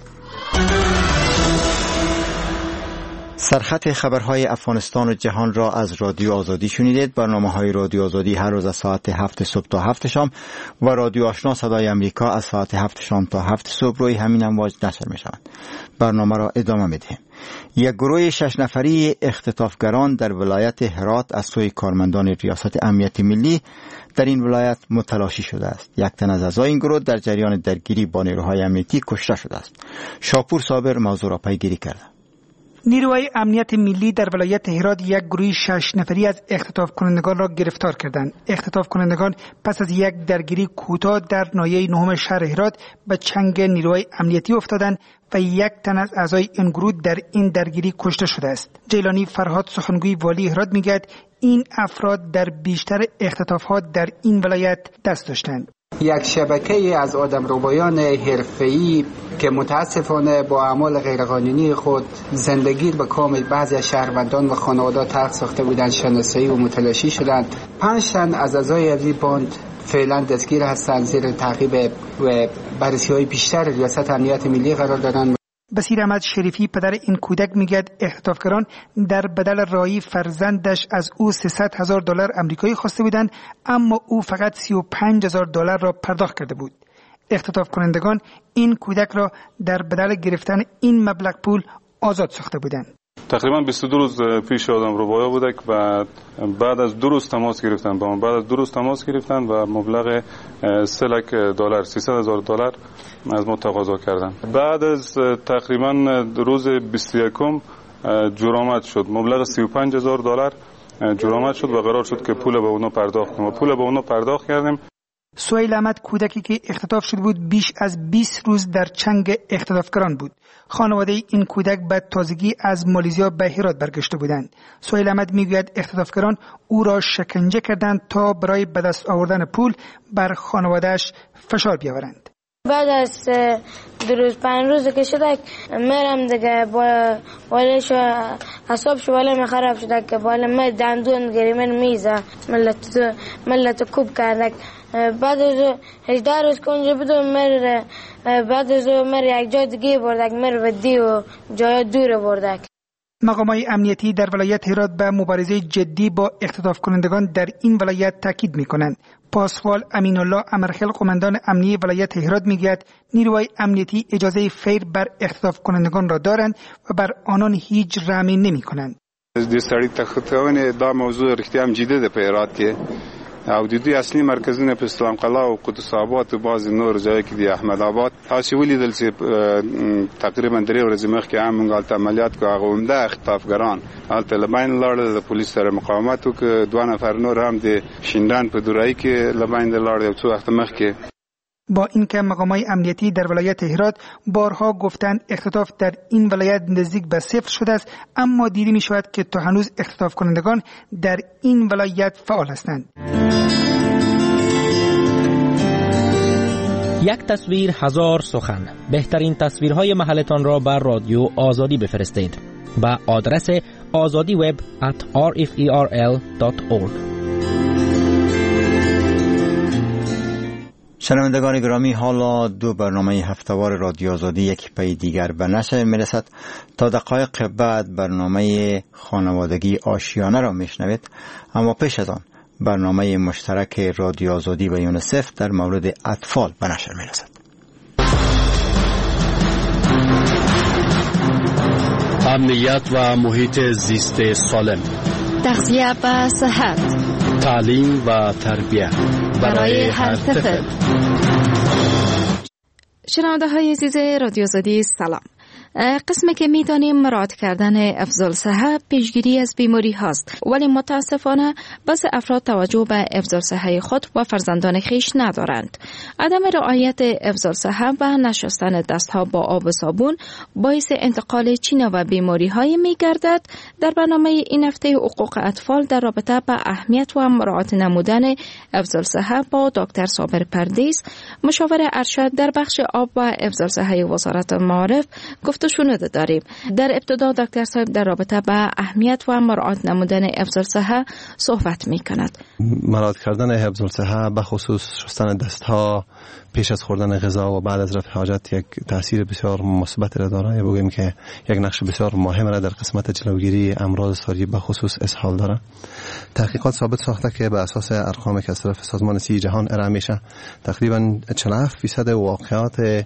سرخط خبرهای افغانستان و جهان را از رادیو آزادی شنیدید. برنامه‌های رادیو آزادی هر روز از ساعت هفت صبح تا هفت شام و رادیو آشنا صدای امریکا از ساعت هفت شام تا هفت صبح روی همین امواج نشر می‌شوند. برنامه را ادامه می‌دهیم. یک گروه شش نفری اختطافگران در ولایت هرات از سوی کارمندان ریاست امنیت ملی در این ولایت متلاشی شده است. یک تن از اعضای این گروه در جریان درگیری با نیروهای امنیتی کشته شده است. شاپور صابر موضوع را پیگیری کرده. نیروهای امنیت ملی در ولایت هرات یک گروه شش نفری از اختطاف کنندگان را گرفتار کردند. اختطاف کنندگان پس از یک درگیری کوتاه در ناحیه نهم شهر هرات به چنگ نیروهای امنیتی افتادند و یک تن از اعضای این گروه در این درگیری کشته شده است. جیلانی فرهاد سخنگوی والی هرات میگوید این افراد در بیشتر اختطاف‌ها در این ولایت دست داشتند. یک شبکه از آدمربایان حرفه‌ای که متاسفانه با اعمال غیرقانونی خود زندگی به کامل بعضی از شهروندان و خانواده‌ها تلخ ساخته بودند شناسایی و متلاشی شدند. پنج تن از اعضای این باند فعلا دستگیر هستند، زیر تعقیب و بررسی‌های بیشتر ریاست امنیت ملی قرار دارند. بصیر احمد شریفی پدر این کودک میگه اختطافگران در بدل رایی فرزندش از او سیصد هزار دلار آمریکایی خواسته بودند، اما او فقط سی و پنج هزار دلار را پرداخت کرده بود. اختطاف کنندگان این کودک را در بدل گرفتن این مبلغ پول آزاد ساخته بودند. تقریبا بیست و دو روز پیش آدم ربایا بوده و بعد از دو روز تماس گرفتن با من بعد از دو روز تماس گرفتن و مبلغ سه لک دلار سیصد هزار دلار از ما تقاضا کردن. بعد از تقریبا روز بیست و یکم جرامت شد، مبلغ سی و پنج هزار دلار جرامت شد و قرار شد که پول به اونا پرداخت کنیم و پول به اونا پرداخت کردیم. سهیل احمد کودکی که اختطاف شده بود بیش از بیست روز در چنگ اختطافگران بود. خانواده این کودک به تازگی از مالزیا به هرات برگشته بودند. سهیل احمد میگوید اختطافگران او را شکنجه کردند تا برای به دست آوردن پول بر خانواده‌اش فشار بیاورند. بعد از دو روز پنج روز که شده میرم دیگه با والش حساب شو ولی خراب شده که بالا می دندون گریمن میزه ملت ملت کوب کرده. بعد از هجده روز که اونجا بدون مر بعد از مر یک جای دیگه بردک مر و دی و جای دور بردک. مقامات امنیتی در ولایت هرات به مبارزه جدی با اختطاف کنندگان در این ولایت تاکید می‌کنند. پاسوال امین الله امرخیل قماندان امنیتی ولایت هرات میگوید نیروهای امنیتی اجازه فیر بر اختطاف کنندگان را دارند و بر آنان هیچ رحمی نمی‌کنند. د سړی تختونه دا موضوع رښتیا هم جدي ده په هرات کې او د دوی اصلي مرکزونه په اسلام قلعه او قدس آباد او بعض نور ځای کې د احمد آباد تاسو ولیدل چې تقریبا درې ورځې مخکې هم موږ هلته عملیات کوو. هغه عمده اختطافګران هلته له بین لاړل، د پولیس سره مقاومت وکړ. دوه نفر نور هم د شینډان په دورایی کې له بین لاړل یو څو وخت مخکې. با اینکه مقامات امنیتی در ولایت هرات بارها گفتند اختطاف در این ولایت نزدیک به صفر شده است، اما دیده می شود که تا هنوز اختطاف کنندگان در این ولایت فعال هستند. یک تصویر هزار سخن. بهترین تصویرهای محلتان را بر رادیو آزادی بفرستید به آدرس azadi web at r f e r l dot org. شنوندگان گرامی، حالا دو برنامه هفتهوار رادیو آزادی یک پی دیگر به نشر میرسد. تا دقایق بعد برنامه خانوادگی آشیانه را میشنوید، اما پیش از آن برنامه مشترک رادیو آزادی و یونیسف در مورد اطفال به نشر میرسد. امنیت و محیط زیست سالم، تغذیه و صحت، تعلیم و تربیت برای هر طفل. شنونده های عزیز رادیو آزادی سلام. قسمی که میدانیم مراعات کردن افضل صحت پیشگیری از بیماری هاست، ولی متاسفانه بعضی افراد توجه به افضل صحت خود و فرزندان خیش ندارند. عدم رعایت افضل صحت و نشستن دستها با آب و صابون باعث انتقال چینه و بیماری های می گردد. در برنامه این هفته حقوق اطفال در رابطه با اهمیت و مراعات نمودن افضل صحت با دکتر صابر پردیس، مشاور ارشد در بخش آب و افضل صحت وزارت معارف گفت شنوده داریم. در ابتدا دکتر صاحب در رابطه با اهمیت و مراعات نمودن افضل صحت صحبت می کند. مراعات کردن افضل صحت به خصوص شستن دستها پیش از خوردن غذا و بعد از رفع حاجت یک تاثیر بسیار مثبت را دارد. بگوییم که یک نقش بسیار مهم را در قسمت جلوگیری امراض ساری به خصوص اسهال دارد. تحقیقات ثابت ساخته که به اساس ارقامی که از طرف سازمان صحت جهان ارائه میشه، تقریبا چهل و هفت درصد واقعات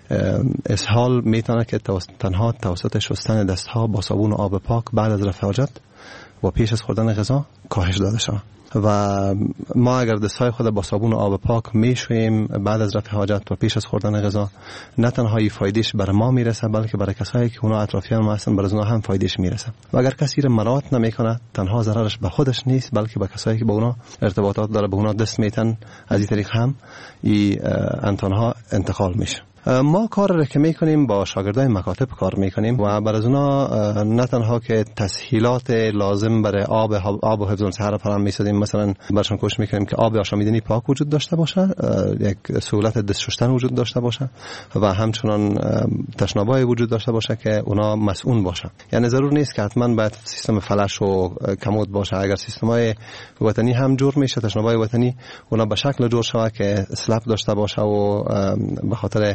اسهال میتونه که تنها توسط شستن دستها با صابون و آب پاک بعد از رفع حاجت و پیش از خوردن غذا کاهش داده شود. و ما اگر دستهای خود با صابون و آب پاک میشوییم بعد از رفع حاجت و پیش از خوردن غذا، نه تنها این فایدهش برای ما میرسه بلکه برای کسایی که اونا اطرافیان ما هستن برای اونا هم فایدهش میرسه. و اگر کسی را مراعات نمیکنه، تنها ضررش به خودش نیست بلکه به کسایی که با اونا ارتباطات داره، به اونا دست میتن، از این طریق هم این انتانها انتقال میشه. ما کار را که میکنیم با شاگردای مکاتب کار میکنیم و برای اونا نه تنها که تسهیلات لازم برای آب آب و حفظ صحت را فراهم میسازیم، مثلا برشان کوشش میکنیم که آب آشامیدنی پاک وجود داشته باشه، یک سهولت دست شستن وجود داشته باشه و همچنان تشنابای وجود داشته باشه که اونا مسئول باشه. یعنی ضرور نیست که حتما باید سیستم فلش و کمود باشه. اگر سیستمای وطنی هم جور میشه، تشنابای وطنی اونا به شکل جور شوه که اسلپ داشته باشه و به خاطر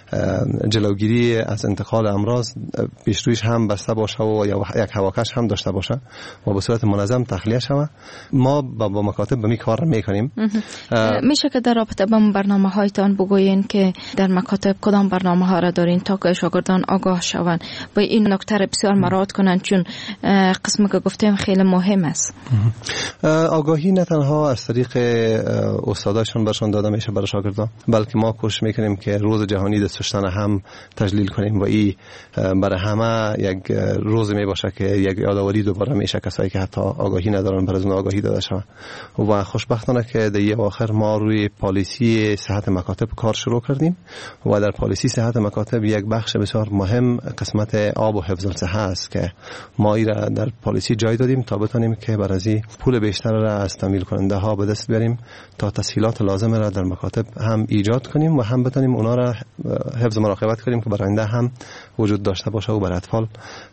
جلوگیری از انتقال امراض پیشرویش هم بسته باشه و یک هواکش هم داشته باشه و به صورت منظم تخلیه شود. ما با, با مکاتب به می کار میکنیم. میشه که در رابطه با برنامه هایتان بگوین که در مکاتب کدام برنامه ها را دارین تا که شاگردان آگاه شوند و این نکته را بسیار مراعات کنند، چون قسمی که گفتیم خیلی مهم است. آگاهی نه تنها از طریق استاداشون برشان داده میشه برای شاگردان، بلکه ما کوشش میکنیم که روز جهانی جهانی دست شستن هم تجلیل کنیم و این برای همه یک روز می باشه که یک یادآوری دوباره میشه کسایی که حتی آگاهی ندارن برای اون آگاهی داده شود. و خوشبختانه که در یه آخر ما روی پالیسی صحت مکاتب کار شروع کردیم و در پالیسی صحت مکاتب یک بخش بسیار مهم قسمت آب و حفظ الصحه است که ما این را در پالیسی جای دادیم تا بتونیم که برای پول بیشتر را از تامین کننده ها به دست بیاریم تا تسهیلات لازم را در مکاتب هم ایجاد کنیم و هم بتونیم اونا را حفظ مراقبت کنیم که برای آینده هم وجود داشته باشه و برای اطفال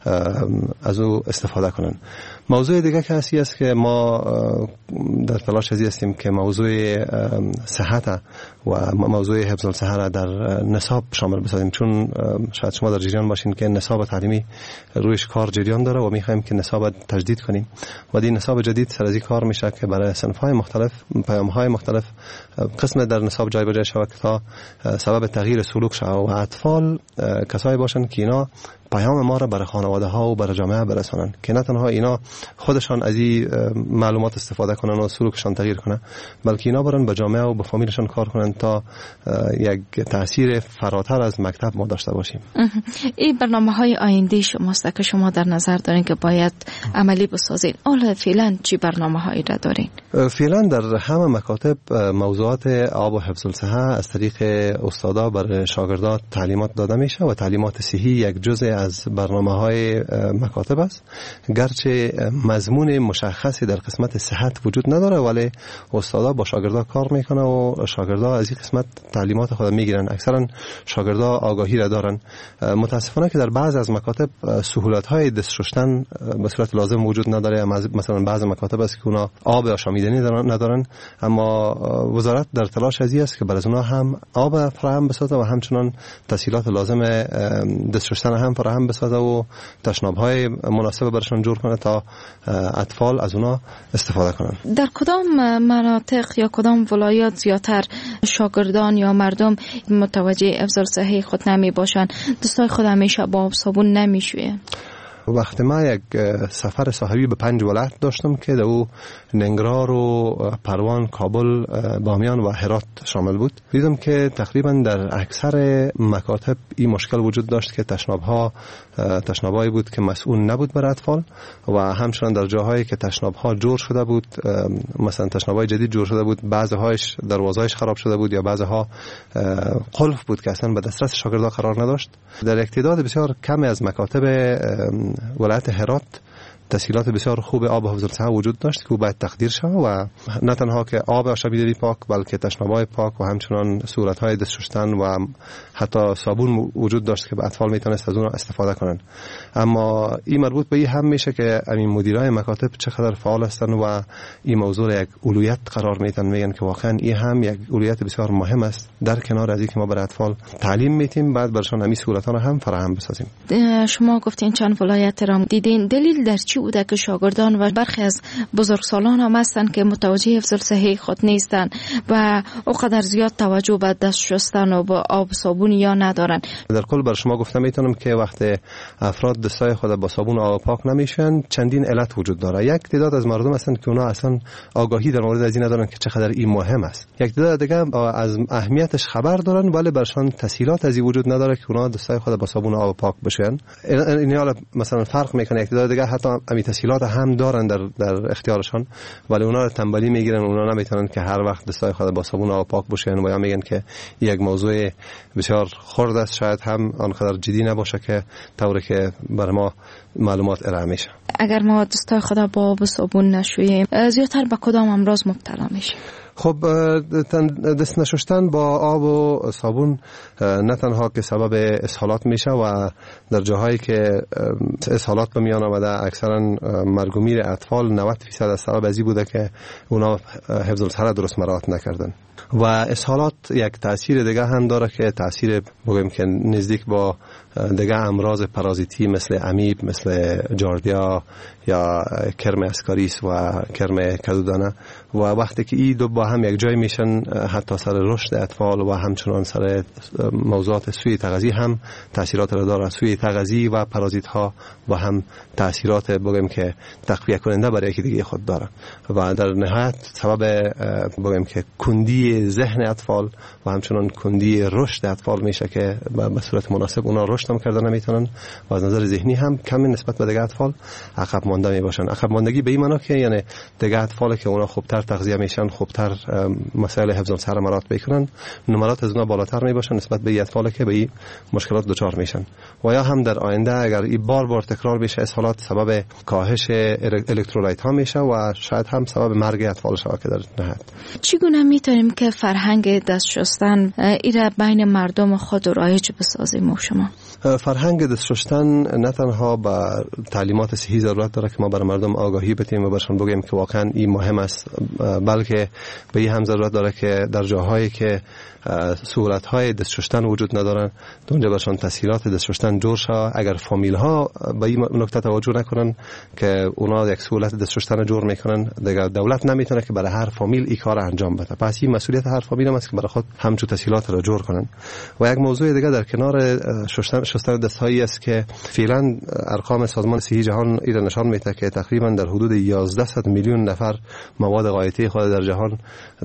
از او استفاده کنند. موضوع دیگه که هستی است که ما در تلاش ازی هستیم که موضوع صحت و موضوع حفظ الصحه را در نصاب شامل بسازیم، چون شاید شما در جریان باشین که نصاب تعلیمی رویش کار جریان داره و میخوایم که نصاب تجدید کنیم و این نصاب جدید سر از این کار میشه که برای صنف‌های مختلف پیام‌های مختلف قسم در نصاب جای به جای شود تا سبب تغییر سلوک شود و اطفال کسایی باشن که اینا پیام ما را برای خانواده ها و برای جامعه برسانن که نه تنها اینا خودشان از این معلومات استفاده کنن و سلوکشان تغییر کنن، بلکه اینا برن به جامعه و به فامیلشان کار کنن تا یک تاثیر فراتر از مکتب ما داشته باشیم. این برنامه های آینده شماست که شما در نظر دارین که باید عملی بسازین. حالا فعلا چی برنامه هایی را دارین؟ فعلا در همه مکاتب موضوعات آب و حفظ الصحه از طریق استادا بر شاگردان تعلیمات داده میشه و تعلیمات صحی یک جزء از برنامه‌های مکاتب است، گرچه مضمون مشخصی در قسمت صحت وجود نداره ولی استادا با شاگردا کار میکنه و شاگردا از این قسمت تعلیمات خود میگیرن. اکثرا شاگردا آگاهی را دارن. متاسفانه که در بعض از مکاتب سهولت‌های دست شستن به صورت لازم وجود نداره، مثلا بعض مکاتب است که اونا آب آشامیدنی ندارن، اما وزارت در تلاش ازی است که برای اونا هم آب فراهم بسازه و همچنان تسهیلات لازم دست شستن هم فراهم بسازه و تشناب‌های مناسب برشان جور کنه تا اطفال از اونا استفاده کنن. در کدام مناطق یا کدام ولایات زیاتر شاگردان یا مردم متوجه حفظ الصحه خود نمی باشن، دستای خود همیشه با آب صابون نمیشویه؟ وقتی ما یک سفر صاحبی به پنج ولایت داشتم که در او ننگرهار و پروان، کابل، بامیان و هرات شامل بود، دیدم که تقریبا در اکثر مکاتب این مشکل وجود داشت که تشناب‌ها تشنابایی بود که مسئول نبود برای اطفال و همچنان در جاهایی که تشناب‌ها جور شده بود، مثلا تشنابای جدید جور شده بود، بعضی‌هاش دروازه‌هاش خراب شده بود یا بعضی‌ها قلف بود که اصلا به دسترس شاگردان قرار نداشت. در یک تعداد بسیار کمی از مکاتب ولایت هرات تسهیلات بسیار خوب آب و حفظ الصحه وجود داشت که باید تقدیر شود و نه تنها که آب آشامیدنی پاک بلکه تشناب‌های پاک و همچنان صورت‌های دست شستن و حتی صابون وجود داشت که اطفال میتونست از اون استفاده کنن. اما این مربوط به این هم میشه که همین مدیرای مکاتب چقدر فعال هستن و این موضوع یک اولویت قرار میدن، میگن که واقعا این هم یک اولویت بسیار مهم است در کنار از اینکه ما برای اطفال تعلیم میتیم بعد برشان همین صورت‌ها هم فراهم بسازیم. شما گفتین چند ولایت را دیدین، دلیل در چی بوده که شاگردان و برخی از بزرگسالان هم هستن که متوجه حفظ الصحه خود نیستن و اوقدر زیاد توجه به دست شستن و با آب صابون یا ندارن؟ در کل بر شما گفتم میتونم که وقتی افراد دستای خود با صابون و آب پاک نمیشن چندین علت وجود داره. یک تعداد از مردم هستن که اونا اصلا آگاهی در مورد از این ندارن که چقدر این مهم است. یک تعداد دیگه از اهمیتش خبر دارن ولی برشان تسهیلات از این وجود نداره که اونا دستای خود با صابون و آب پاک بشن. این حالا مثلا فرق میکنه. یک تعداد دیگه حتی امی تسهیلات هم دارن در در اختیارشان ولی اونا رو تنبلی میگیرن، اونا نمیتونن که هر وقت دستای خود با صابون و آب پاک بشن و یا میگن که یک موضوع بسیار خرد است، شاید هم آنقدر جدی نباشه که طوری که بر ما معلومات ارائه میشه. اگر ما دستای خود با آب و صابون نشوییم زیادتر به کدام امراض مبتلا میشیم؟ خب دست نشستن با آب و صابون نه تنها که سبب اسهالات میشه و در جاهایی که اسهالات به میان آمده اکثرا مرگ و میر اطفال نود درصد از سبب ازی بوده که اونا حفظ الصحه درست مراعات نکردن. و اسهالات یک تاثیر دیگه هم داره که تاثیر بگیم که نزدیک با دیگه امراض پارازیتی مثل امیب، مثل جاردیا یا کرم اسکاریس و کرم کدودانه و وقتی که این دو با هم یک جای میشن حتی سر رشد اطفال و همچنان سر موضوعات سوی تغذی هم تاثیرات را داره. سوی تغذی و پارازیت ها و هم تاثیرات بگیم که تقویت کننده برای یکی دیگه خود داره و در نهایت سبب بگیم که کندی ذهن اطفال و همچنان کندی رشد اطفال میشه که به صورت مناسب اونا رشد هم کردن نمیتونن و از نظر ذهنی هم کمی نسبت به دیگه اطفال عقب مانده میباشن. عقب ماندگی به این معنی که یعنی دیگه اطفالی که اونا خوبتر تغذیه میشن، خوبتر مسائل حفظ الصحه مرات میکنن، نمرات از اونا بالاتر میباشن نسبت به اطفالی که به این مشکلات دچار میشن و یا هم در آینده اگر این بار بار تکرار بشه اصالات سبب کاهش الکترولایت ها میشه و شاید هم سبب مرگ اطفال شود که در نهایت. چگونه میتونیم که فرهنگ دست شستن ایره بین مردم خود رایج بسازیم و شما؟ فرهنگ دست شستن نه تنها با تعلیمات صحی ضرورت داره که ما برای مردم آگاهی بدیم و برشان بگیم که واقعا این مهم است، بلکه به این هم ضرورت داره که در جاهایی که سهولت های دست شستن وجود ندارن اونجا برشان تسهیلات دست شستن جور شه. اگر فامیل ها به این نکته توجه نکنن که اونا یک سهولت دست شستن جور میکنن، دیگه دولت نمیتونه که برای هر فامیل این کار انجام بده. پس این مسئولیت هر فامیل هم است که برای خود همچون تسهیلات را جور کنن. و یک موضوع دیگه در کنار شستن شستن دست هایی است که فعلا ارقام سازمان صحی جهان ایران نشان میده که تقریبا در حدود یازده میلیون نفر مواد غایطی خود در جهان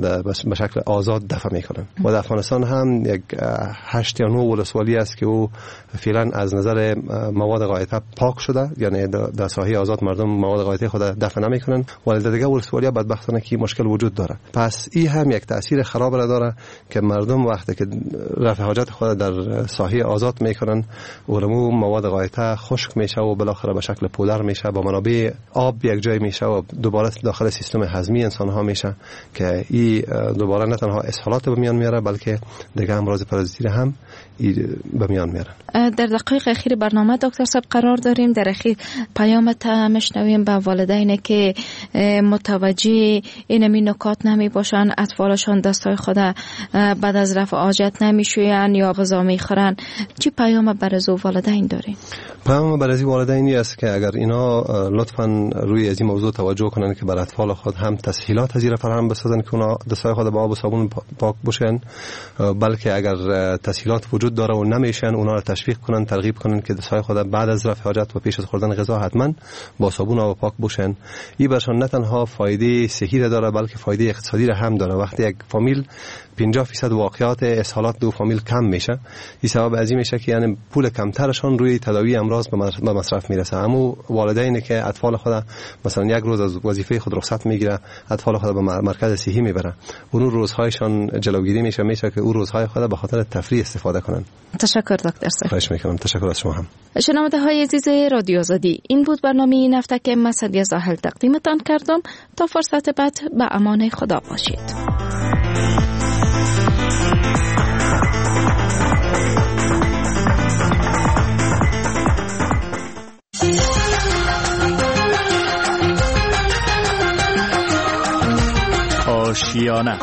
به شکل آزاد دفع میکنن و در افغانستان هم یک هشت یا نه ولسوالی است که او فعلا از نظر مواد غایطه پاک شده، یعنی در ساحه آزاد مردم مواد غایطی خود دفع نمیکنن، ولی در دیگه ولسوالی بدبختانه که مشکل وجود داره. پس این هم یک تاثیر خراب را داره که مردم وقتی که رفع حاجت خود در ساحه آزاد میکنن ورمو مواد غایطه خشک میشه و بالاخره به شکل پودر میشه، با منابع آب یک جای میشه و دوباره داخل سیستم هضمی انسان ها میشه که این دوباره نه تنها اسهالات به میان میاره بلکه دیگه امراض پارازیتی هم به میان میارن. در دقایق اخیر برنامه دکتر صاحب قرار داریم در اخیر پیامت مشنویم به والدین که متوجه اینمی نکات نمی باشن، اطفالشان دستای خود بعد از رفع حاجت نمیشوین یا غذا میخورن، چی پیام برای والدین دارین؟ پیام برای والدینی است که اگر اینا لطفاً روی از این موضوع توجه کنن که بر اطفال خود هم تسهیلات از این فراهم بسازن که اونا دستای خود با آب و صابون پاک باشن، بلکه اگر تسهیلات وجود داره و نمیشن اونا رو تشویق کنن، ترغیب کنن که دستای خود بعد از رفع حاجت و پیش از خوردن غذا حتما با صابون و پاک باشن. این برشان نه تنها فایده صحی داره بلکه فایده اقتصادی را هم داره. وقتی یک فامیل پنجاه درصد واقعات اسهالات دو فامیل کم میشه، این سبب از این میشه که یعنی پول کمترشان روی تداوی امراض به مصرف میرسه. اما والدینی که اطفال خود مثلا یک روز از وظیفه خود رخصت میگیره، اطفال خود به مرکز صحی میبره، اون روزهایشان جلوگیری میشه میشه که اون روزهای خود به خاطر تفریح استفاده کنن. تشکر دکتر صاحب. خواهش میکنم. تشکر از شما هم. شنونده های عزیز رادیو آزادی، این بود برنامه این هفته که من سعدیه زاهل تقدیمتان کردم. تا فرصت بعد به امان خدا باشید. آشیانه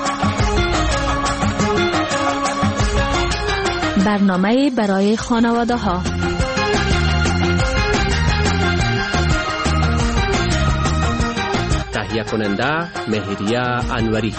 برنامه برای خانواده ها. تهیه کننده مهریه انوری.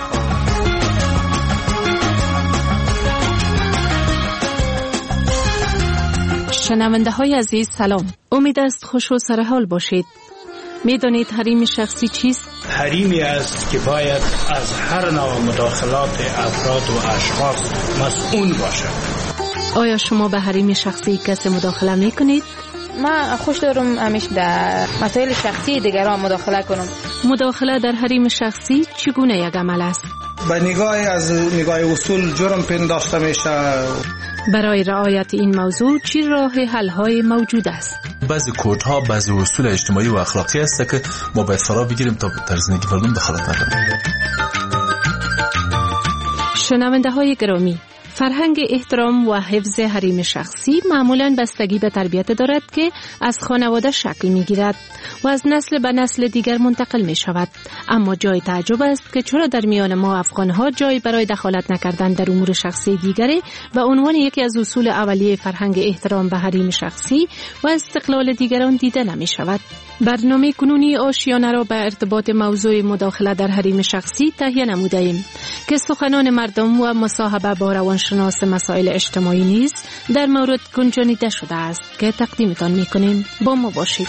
شنونده های عزیز سلام، امید است خوش و سرحال باشید. میدانید حریم شخصی چیست؟ حریمی است که باید از هر نوع مداخلات افراد و اشخاص مسئول باشد. آیا شما به حریم شخصی کسی مداخله میکنید؟ من خوش دارم همیشه در مسائل شخصی دیگران مداخله کنم. مداخله در حریم شخصی چگونه یک عمل است؟ به نگاه از نگاه اصول جرم پنداشته میشه. برای رعایت این موضوع چی راه حل های موجود است؟ بعضی کودها بعضی اصول اجتماعی و اخلاقی است که ما باید فرا بگیریم تا در زندگی مردم دخالت نکنیم. شنونده های گرامی، فرهنگ احترام و حفظ حریم شخصی معمولاً بستگی به تربیت دارد که از خانواده شکل می گیرد و از نسل به نسل دیگر منتقل می شود. اما جای تعجب است که چرا در میان ما افغان‌ها جای برای دخالت نکردن در امور شخصی دیگری و عنوان یکی از اصول اولیه فرهنگ احترام به حریم شخصی و استقلال دیگران دیده نمی شود. برنامه کنونی آشیانه را به ارتباط موضوع مداخله در حریم شخصی تهیه نموده ایم که سخنان مردم و مصاحبه با روانشناس مسائل اجتماعی نیز در مورد گنجانیده شده است که تقدیمتان می‌کنیم. با ما باشید.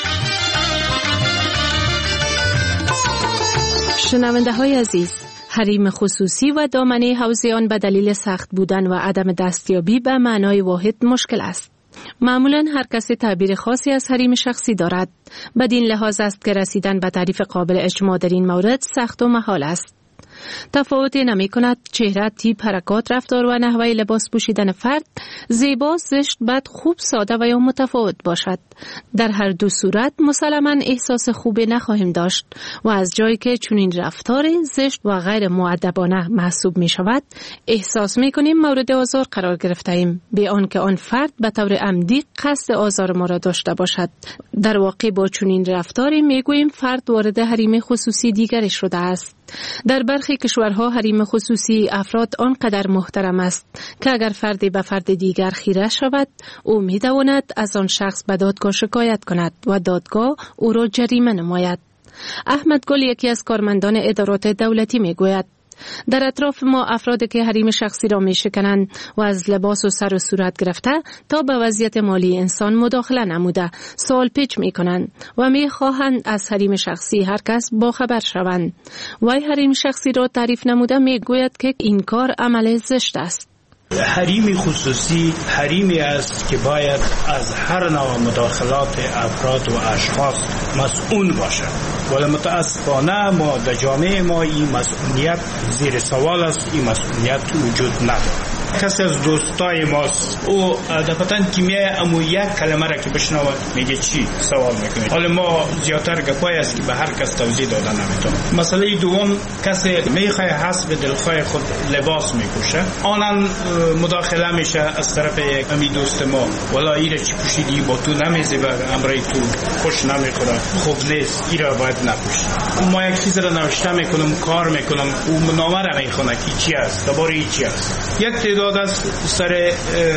شنونده های عزیز، حریم خصوصی و دامنه حوزه آن به دلیل سخت بودن و عدم دستیابی به معنای واحد مشکل است. معمولاً هر کسی تعبیر خاصی از حریم شخصی دارد. بدین لحاظ است که رسیدن به تعریف قابل اجماع در این مورد سخت و محال است. تفاوتی نمی کند چهره، تیپ، حرکات، رفتار و نحوه لباس پوشیدن فرد زیبا، زشت، بد، خوب، ساده و یا متفاوت باشد. در هر دو صورت مسلماً احساس خوبی نخواهیم داشت و از جایی که چنین رفتار زشت و غیر مؤدبانه محسوب می شود احساس می کنیم مورد آزار قرار گرفته ایم، به آنکه آن فرد به طور عمدی قصد آزار ما را داشته باشد. در واقع با چنین رفتاری می گوییم فرد وارد حریم خصوصی دیگری شده است. در برخی کشورها حریم خصوصی افراد آنقدر محترم است که اگر فردی به فرد دیگر خیره شود او می تواند از آن شخص به دادگاه شکایت کند و دادگاه او را جریمه نماید. احمد گل یکی از کارمندان ادارات دولتی می گوید در اطراف ما افرادی که حریم شخصی را می شکنند و از لباس و سر و صورت گرفته تا به وضعیت مالی انسان مداخله نموده سوال پیچ می کنند و می خواهند از حریم شخصی هر کس باخبر شوند. وی حریم شخصی را تعریف نموده می گوید که این کار عمل زشت است. حریم خصوصی حریمی است که باید از هر نوع مداخلات افراد و اشخاص مسئول باشد، ولی متاسفانه ما در جامعه ما این مسئولیت زیر سوال است، این مسئولیت وجود ندارد. کسی از دوستای ماست او دفتن کیمیای امو یک کلمه را که بشنوه میگه چی سوال میکنه. حالا ما زیادتر گپای است که به هر کس توضیح داده نمیتونه. مسئله دوم کسی میخواه حسب دلخواه خود لباس میپوشه، آنان مداخله میشه از طرف یک امی دوست ما والا ایره چی پوشیدی با تو نمیزیبه، امرای تو خوش نمیخوره، خوب نیست، ایره باید نپوشی. ما یک چیز را نوشته میکنم کار میکنم او نامه را میخونه که چی است درباره چی است. یک تعداد از سر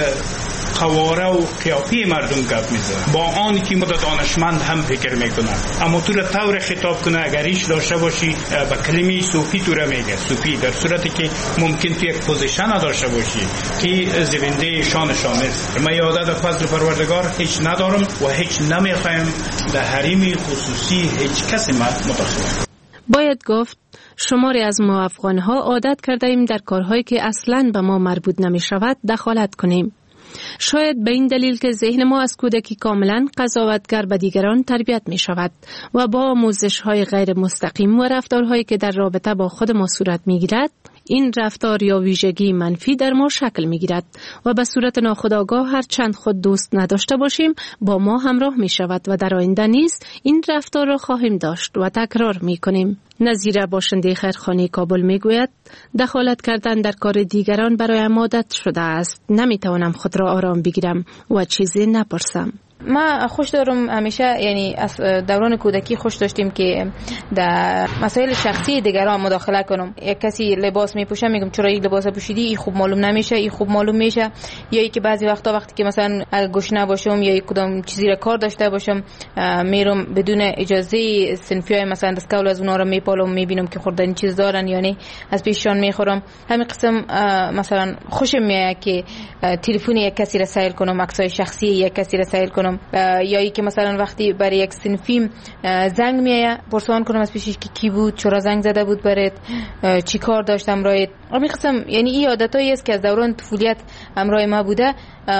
قواره و قیافی مردم گپ میزنه با آن که مدت دانشمند هم فکر میکنه، اما تو را طور خطاب کنه اگر ایش داشته باشی به کلمه صوفی تو را میگه صوفی، در صورتی که ممکن تو یک پوزیشن نداشته باشی که زبنده شانشان است. ما یاد از فضل پروردگار هیچ ندارم و هیچ نمیخوایم در حریم خصوصی هیچ کسی مداخله. باید گفت شماری از ما افغان‌ها عادت کرده ایم در کارهایی که اصلاً به ما مربوط نمی شود دخالت کنیم. شاید به این دلیل که ذهن ما از کودکی کاملاً قضاوتگر به دیگران تربیت می شود و با آموزش‌های غیر مستقیم و رفتارهایی که در رابطه با خود ما صورت می گیرد، این رفتار یا ویژگی منفی در ما شکل می گیرد و به صورت ناخودآگاه هر چند خود دوست نداشته باشیم با ما همراه می شود و در آینده نیز این رفتار را خواهیم داشت و تکرار می کنیم. نظیر باشنده خیرخانه کابل می گوید دخالت کردن در کار دیگران برایم عادت شده است. نمی توانم خود را آرام بگیرم و چیزی نپرسم. ما خوش دارم همیشه، یعنی از دوران کودکی خوش داشتیم که در مسائل شخصی دیگران مداخله کنم. یک کسی لباس میپوشه میگم چرا این لباس پوشیدی، این خوب معلوم نمیشه، این خوب معلوم میشه. یا ای که بعضی وقتا وقتی که مثلا گشنه باشم یا کدام چیزی را کار داشته باشم میرم بدون اجازه صنفیای مثلا دستکول از اونها رو میپالم، میبینم که خوردن چیز دارن یا نه از پیششان میخورم. همین قسم مثلا خوشم میاد که تلفن یک کسی را سائل کنم، عکسای شخصی یک کسی را سائل کنم، یا ای که مثلا وقتی برای یک سنفیم زنگ میایه پرسان کنم از پیشش که کی بود، چرا زنگ زده بود برات، چی کار داشتم رایت. همین قسم یعنی این عادتایی است که از دوران طفولیت همراه ما بوده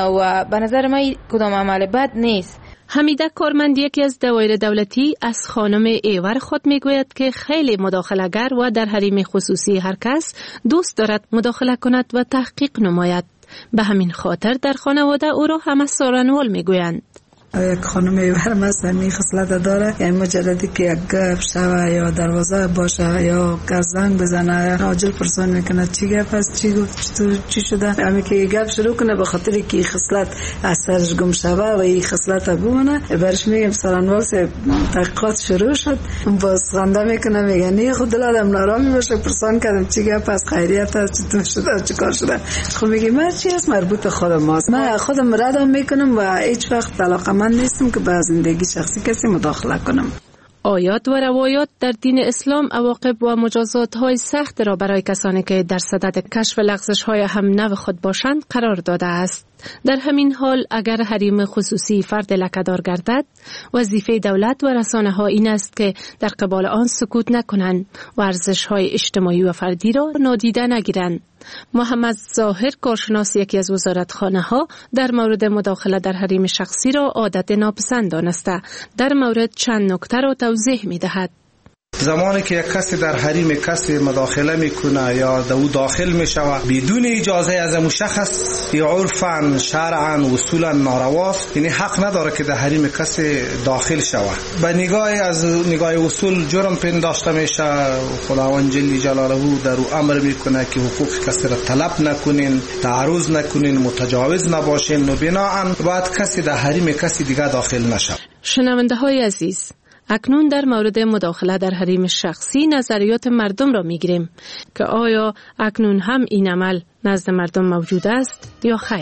و به نظر من کدام عمل بد نیست. حمیده کارمند یکی از دوایر دولتی از خانم ایور خود میگوید که خیلی مداخله‌گر و در حریم خصوصی هر کس دوست دارد مداخله کند و تحقیق نماید. به همین خاطر در خانواده او را همه سارنوال میگویند. یک خانمی برم است همین خصلت داره، یعنی مجردی که یک گپ شوه یا دروازه باشه یا زنگ بزنه عاجل پرسان میکنه چی گپ است، چی گفت، چطور، چی شده، همین که گپ شروع کنه به خاطر که خصلت از سرش گم شوه و این خصلت بمونه. برش میگم سرانوال سے تحقیقات شروع شد، باز خنده میکنه میگه نه خود دل آدم نارامی باشه پرسان کردم چی گپ است، خیریت است، چطور شده، چی کار شده. خب میگه من چی است مربوط خودم ماست، من خودم ردم میکنم و هیچ وقت علاقمند نیستم که به زندگی شخصی کسی مداخله کنم. آیات و روایات در دین اسلام عواقب و مجازات های سخت را برای کسانی که در صدد کشف لغزش های هم نو خود باشند قرار داده است. در همین حال اگر حریم خصوصی فرد لکه‌دار گردد، وظیفه دولت و رسانه ها این است که در قبال آن سکوت نکنند و ارزش های اجتماعی و فردی را نادیده نگیرند. محمد ظاهر کارشناس یکی از وزارتخانه ها در مورد مداخله در حریم شخصی را عادت ناپسند دانسته در مورد چند نکته را توضیح می دهد. زمانی که یک کسی در حریم کسی مداخله میکنه یا دو داخل میشوه بدون اجازه از اون شخص، یا عرفاً شرعاً اصولاً نارواست، یعنی حق نداره که در حریم کسی داخل شوه. به نگاه از نگاه اصول جرم پنداشته میشه. خداوند جل جلاله در او امر میکنه که حقوق کسی را طلب نکنین، تعرض نکنین، متجاوز نباشین و بناهن باید کسی در حریم کسی دیگه داخل نشه. شنونده های عزیز، اکنون در مورد مداخله در حریم شخصی نظریات مردم را میگیریم که آیا اکنون هم این عمل نزد مردم موجود است یا خیر؟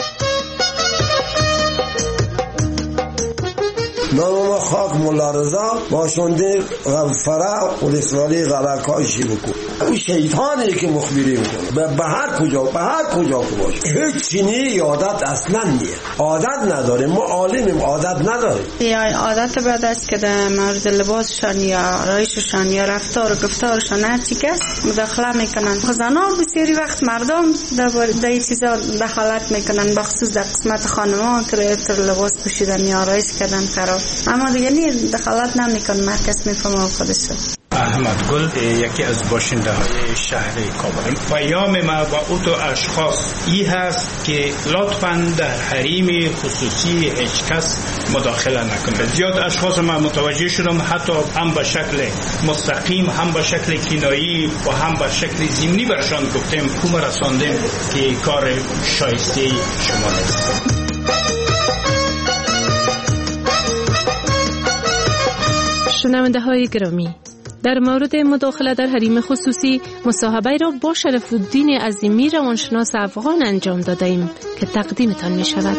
نام خاک مولا رضا باشنده غفره و رساله غلقایشی بکن. اون شیطانی که مخبری میکنه به هر کجا به هر کجا که باشه هیچ چینی عادت اصلا نیه، عادت نداریم، ما عالمیم، عادت نداریم. یا عادت بعد است که در مورد لباسشان یا آرایششان یا رفتار و گفتارشان هر چی که است مداخله میکنن. خزانا بسیاری وقت مردم در این چیزا دخالت میکنن، بخصوص در قسمت خانمان که لباس پوشیدن یا آرایش کردن خراب، اما دیگه نی دخالت نمیکنه، مرکز میفهمه خودش. احمد گل یکی از باشنده های شهر کابل، پیام ما با او تو اشخاص ای هست که لطفاً در حریم خصوصی هیچ کس مداخله نکنه. زیاد اشخاص ما متوجه شدم حتی هم به شکل مستقیم هم به شکل کنایی و هم به شکل ضمنی برشان گفتیم کوم رساندیم که کار شایسته شما نیست. شنونده های گرامی، در مورد مداخله در حریم خصوصی مصاحبه را با شرف الدین عظیمی روانشناس افغان انجام داده ایم که تقدیمتان می شود.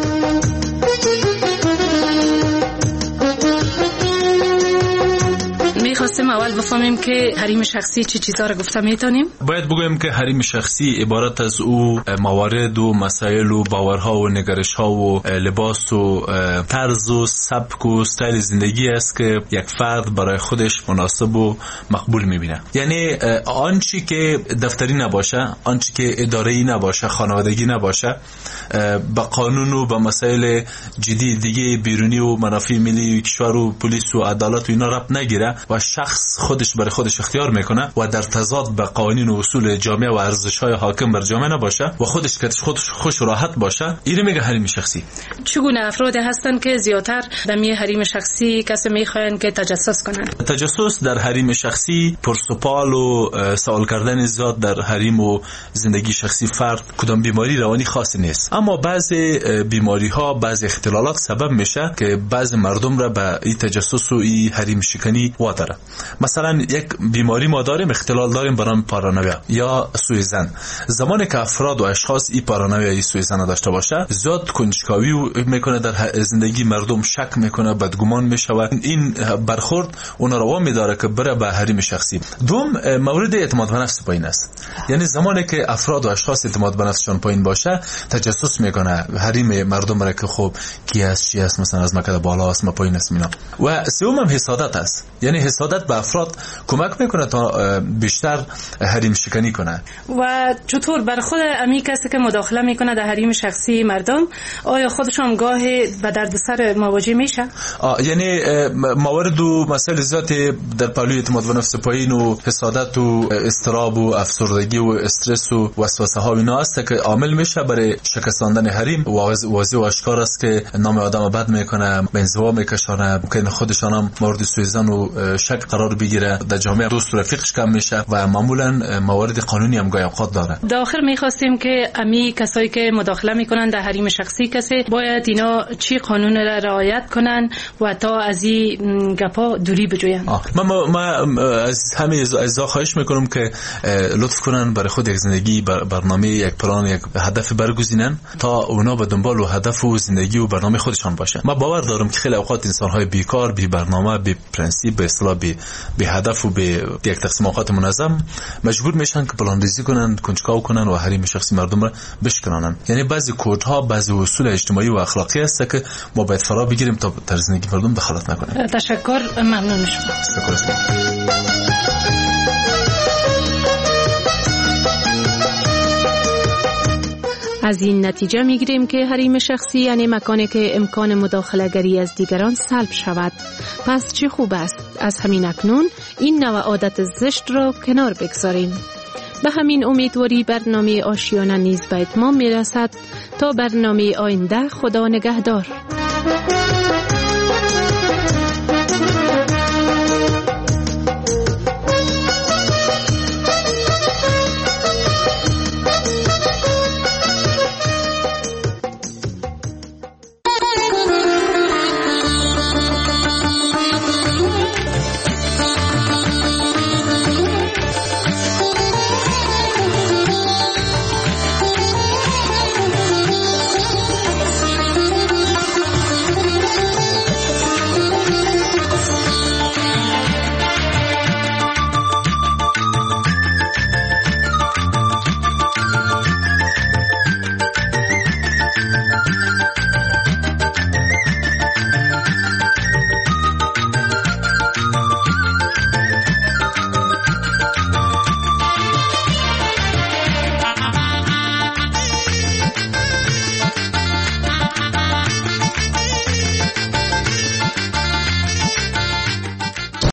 میخواستیم اول بفهمیم که حریم شخصی چه چیزا رو گفته میتونیم؟ باید بگویم که حریم شخصی عبارت از او موارد و مسائل و باورها و نگرش‌ها و لباس و طرز و سبک و استایل زندگی است که یک فرد برای خودش مناسب و مقبول میبینه. یعنی آنچه که دفتری نباشه، آنچه که اداره‌ای نباشه، خانوادگی نباشه، با قانون و با مسائل جدی دیگه بیرونی و منافع ملی کشور و پلیس و عدالت و اینا ربط نگیره و شخص خودش برای خودش اختیار میکنه و در تضاد با قوانین و اصول جامعه و ارزش‌های حاکم بر جامعه نباشه و خودش که خودش خوش و راحت باشه، اینو میگه حریم شخصی. چگونه افرادی هستن که زیاتر در می حریم شخصی کسی میخواین که تجسس کنن؟ تجسس در حریم شخصی پرسپال و سوال کردن زیاد در حریم و زندگی شخصی فرد کدام بیماری روانی خاصی نیست، اما بعضی بیماری ها بعضی اختلالات سبب میشه که بعضی مردم را به این تجسس و این حریم شکنی واداره. مثلا یک بیماری ما داریم، اختلال داریم به نام پارانویا یا سوءظن. زمانی که افراد و اشخاص این پارانویا یا سوءظن داشته باشه، زیاد کنجکاوی میکنه در زندگی مردم، شک میکنه، بدگمان میشه و این برخورد اون را وا میداره که بره به حریم شخصی. دوم، مورد اعتماد به نفس پایین است. یعنی زمانی که افراد و اشخاص اعتماد به نفسشون پایین باشه، تجسس میکنه حریم مردم را که خب کی است چی است، مثلا از مکه بالا است ما پایین است مینا. و سوم هم حسادت است. یعنی حسادت عادت به افراد کمک میکنه تا بیشتر حریم شکنی کنه. و چطور بر خود امی کسی که مداخله میکنه در حریم شخصی مردم، آیا خودشان گاهی به دردسر مواجه میشه؟ یعنی موارد و مسائل زیادی در پهلوی اعتماد به نفس پایین و حسادت و اضطراب و افسردگی و استرس و وسوسه ها اینا است که عامل میشه برای شکستاندن حریم. واضح و آشکار است که نام آدم بد میکنه، به انزوا میکشانه، ممکن خودشان هم مورد سوء ظن و شک قرار بگیره، در جامعه دوست و رفیقش کم میشه و معمولا موارد قانونی هم گاهی اوقات داره. داخل میخواستیم که امی کسایی که مداخله میکنن در حریم شخصی کسی باید اینا چی قانون را رعایت کنن و تا از این گپا دوری بجوین. من ما از همه اعضا خواهش میکنم که لطف کنن برای خود یک زندگی برنامه، یک پلان، یک هدف برگزینن تا اونا به دنبال و هدف و زندگی و برنامه خودشان باشه. من باور دارم که خیلی اوقات انسان‌های بیکار، بی برنامه، بی پرنسیپ، به اصطلاح بی بی هدف و به یک تقسیم اوقات منظم مجبور میشن که پلاندازی کنن، کنجکاو کنن و حریم شخصی مردم را بشکنن. یعنی بعضی کودها، بعضی اصول اجتماعی و اخلاقی است که ما باید فرا بگیریم تا در زندگی مردم دخالت نکنیم. تشکر، ممنون شما. از این نتیجه میگیریم که حریم شخصی یعنی مکانی که امکان مداخله گری از دیگران سلب شود. پس چه خوب است از همین اکنون این نوع عادت زشت را کنار بگذاریم. به همین امیدواری برنامه آشیانه نیز به اتمام میرسد. تا برنامه آینده، خدا نگهدار.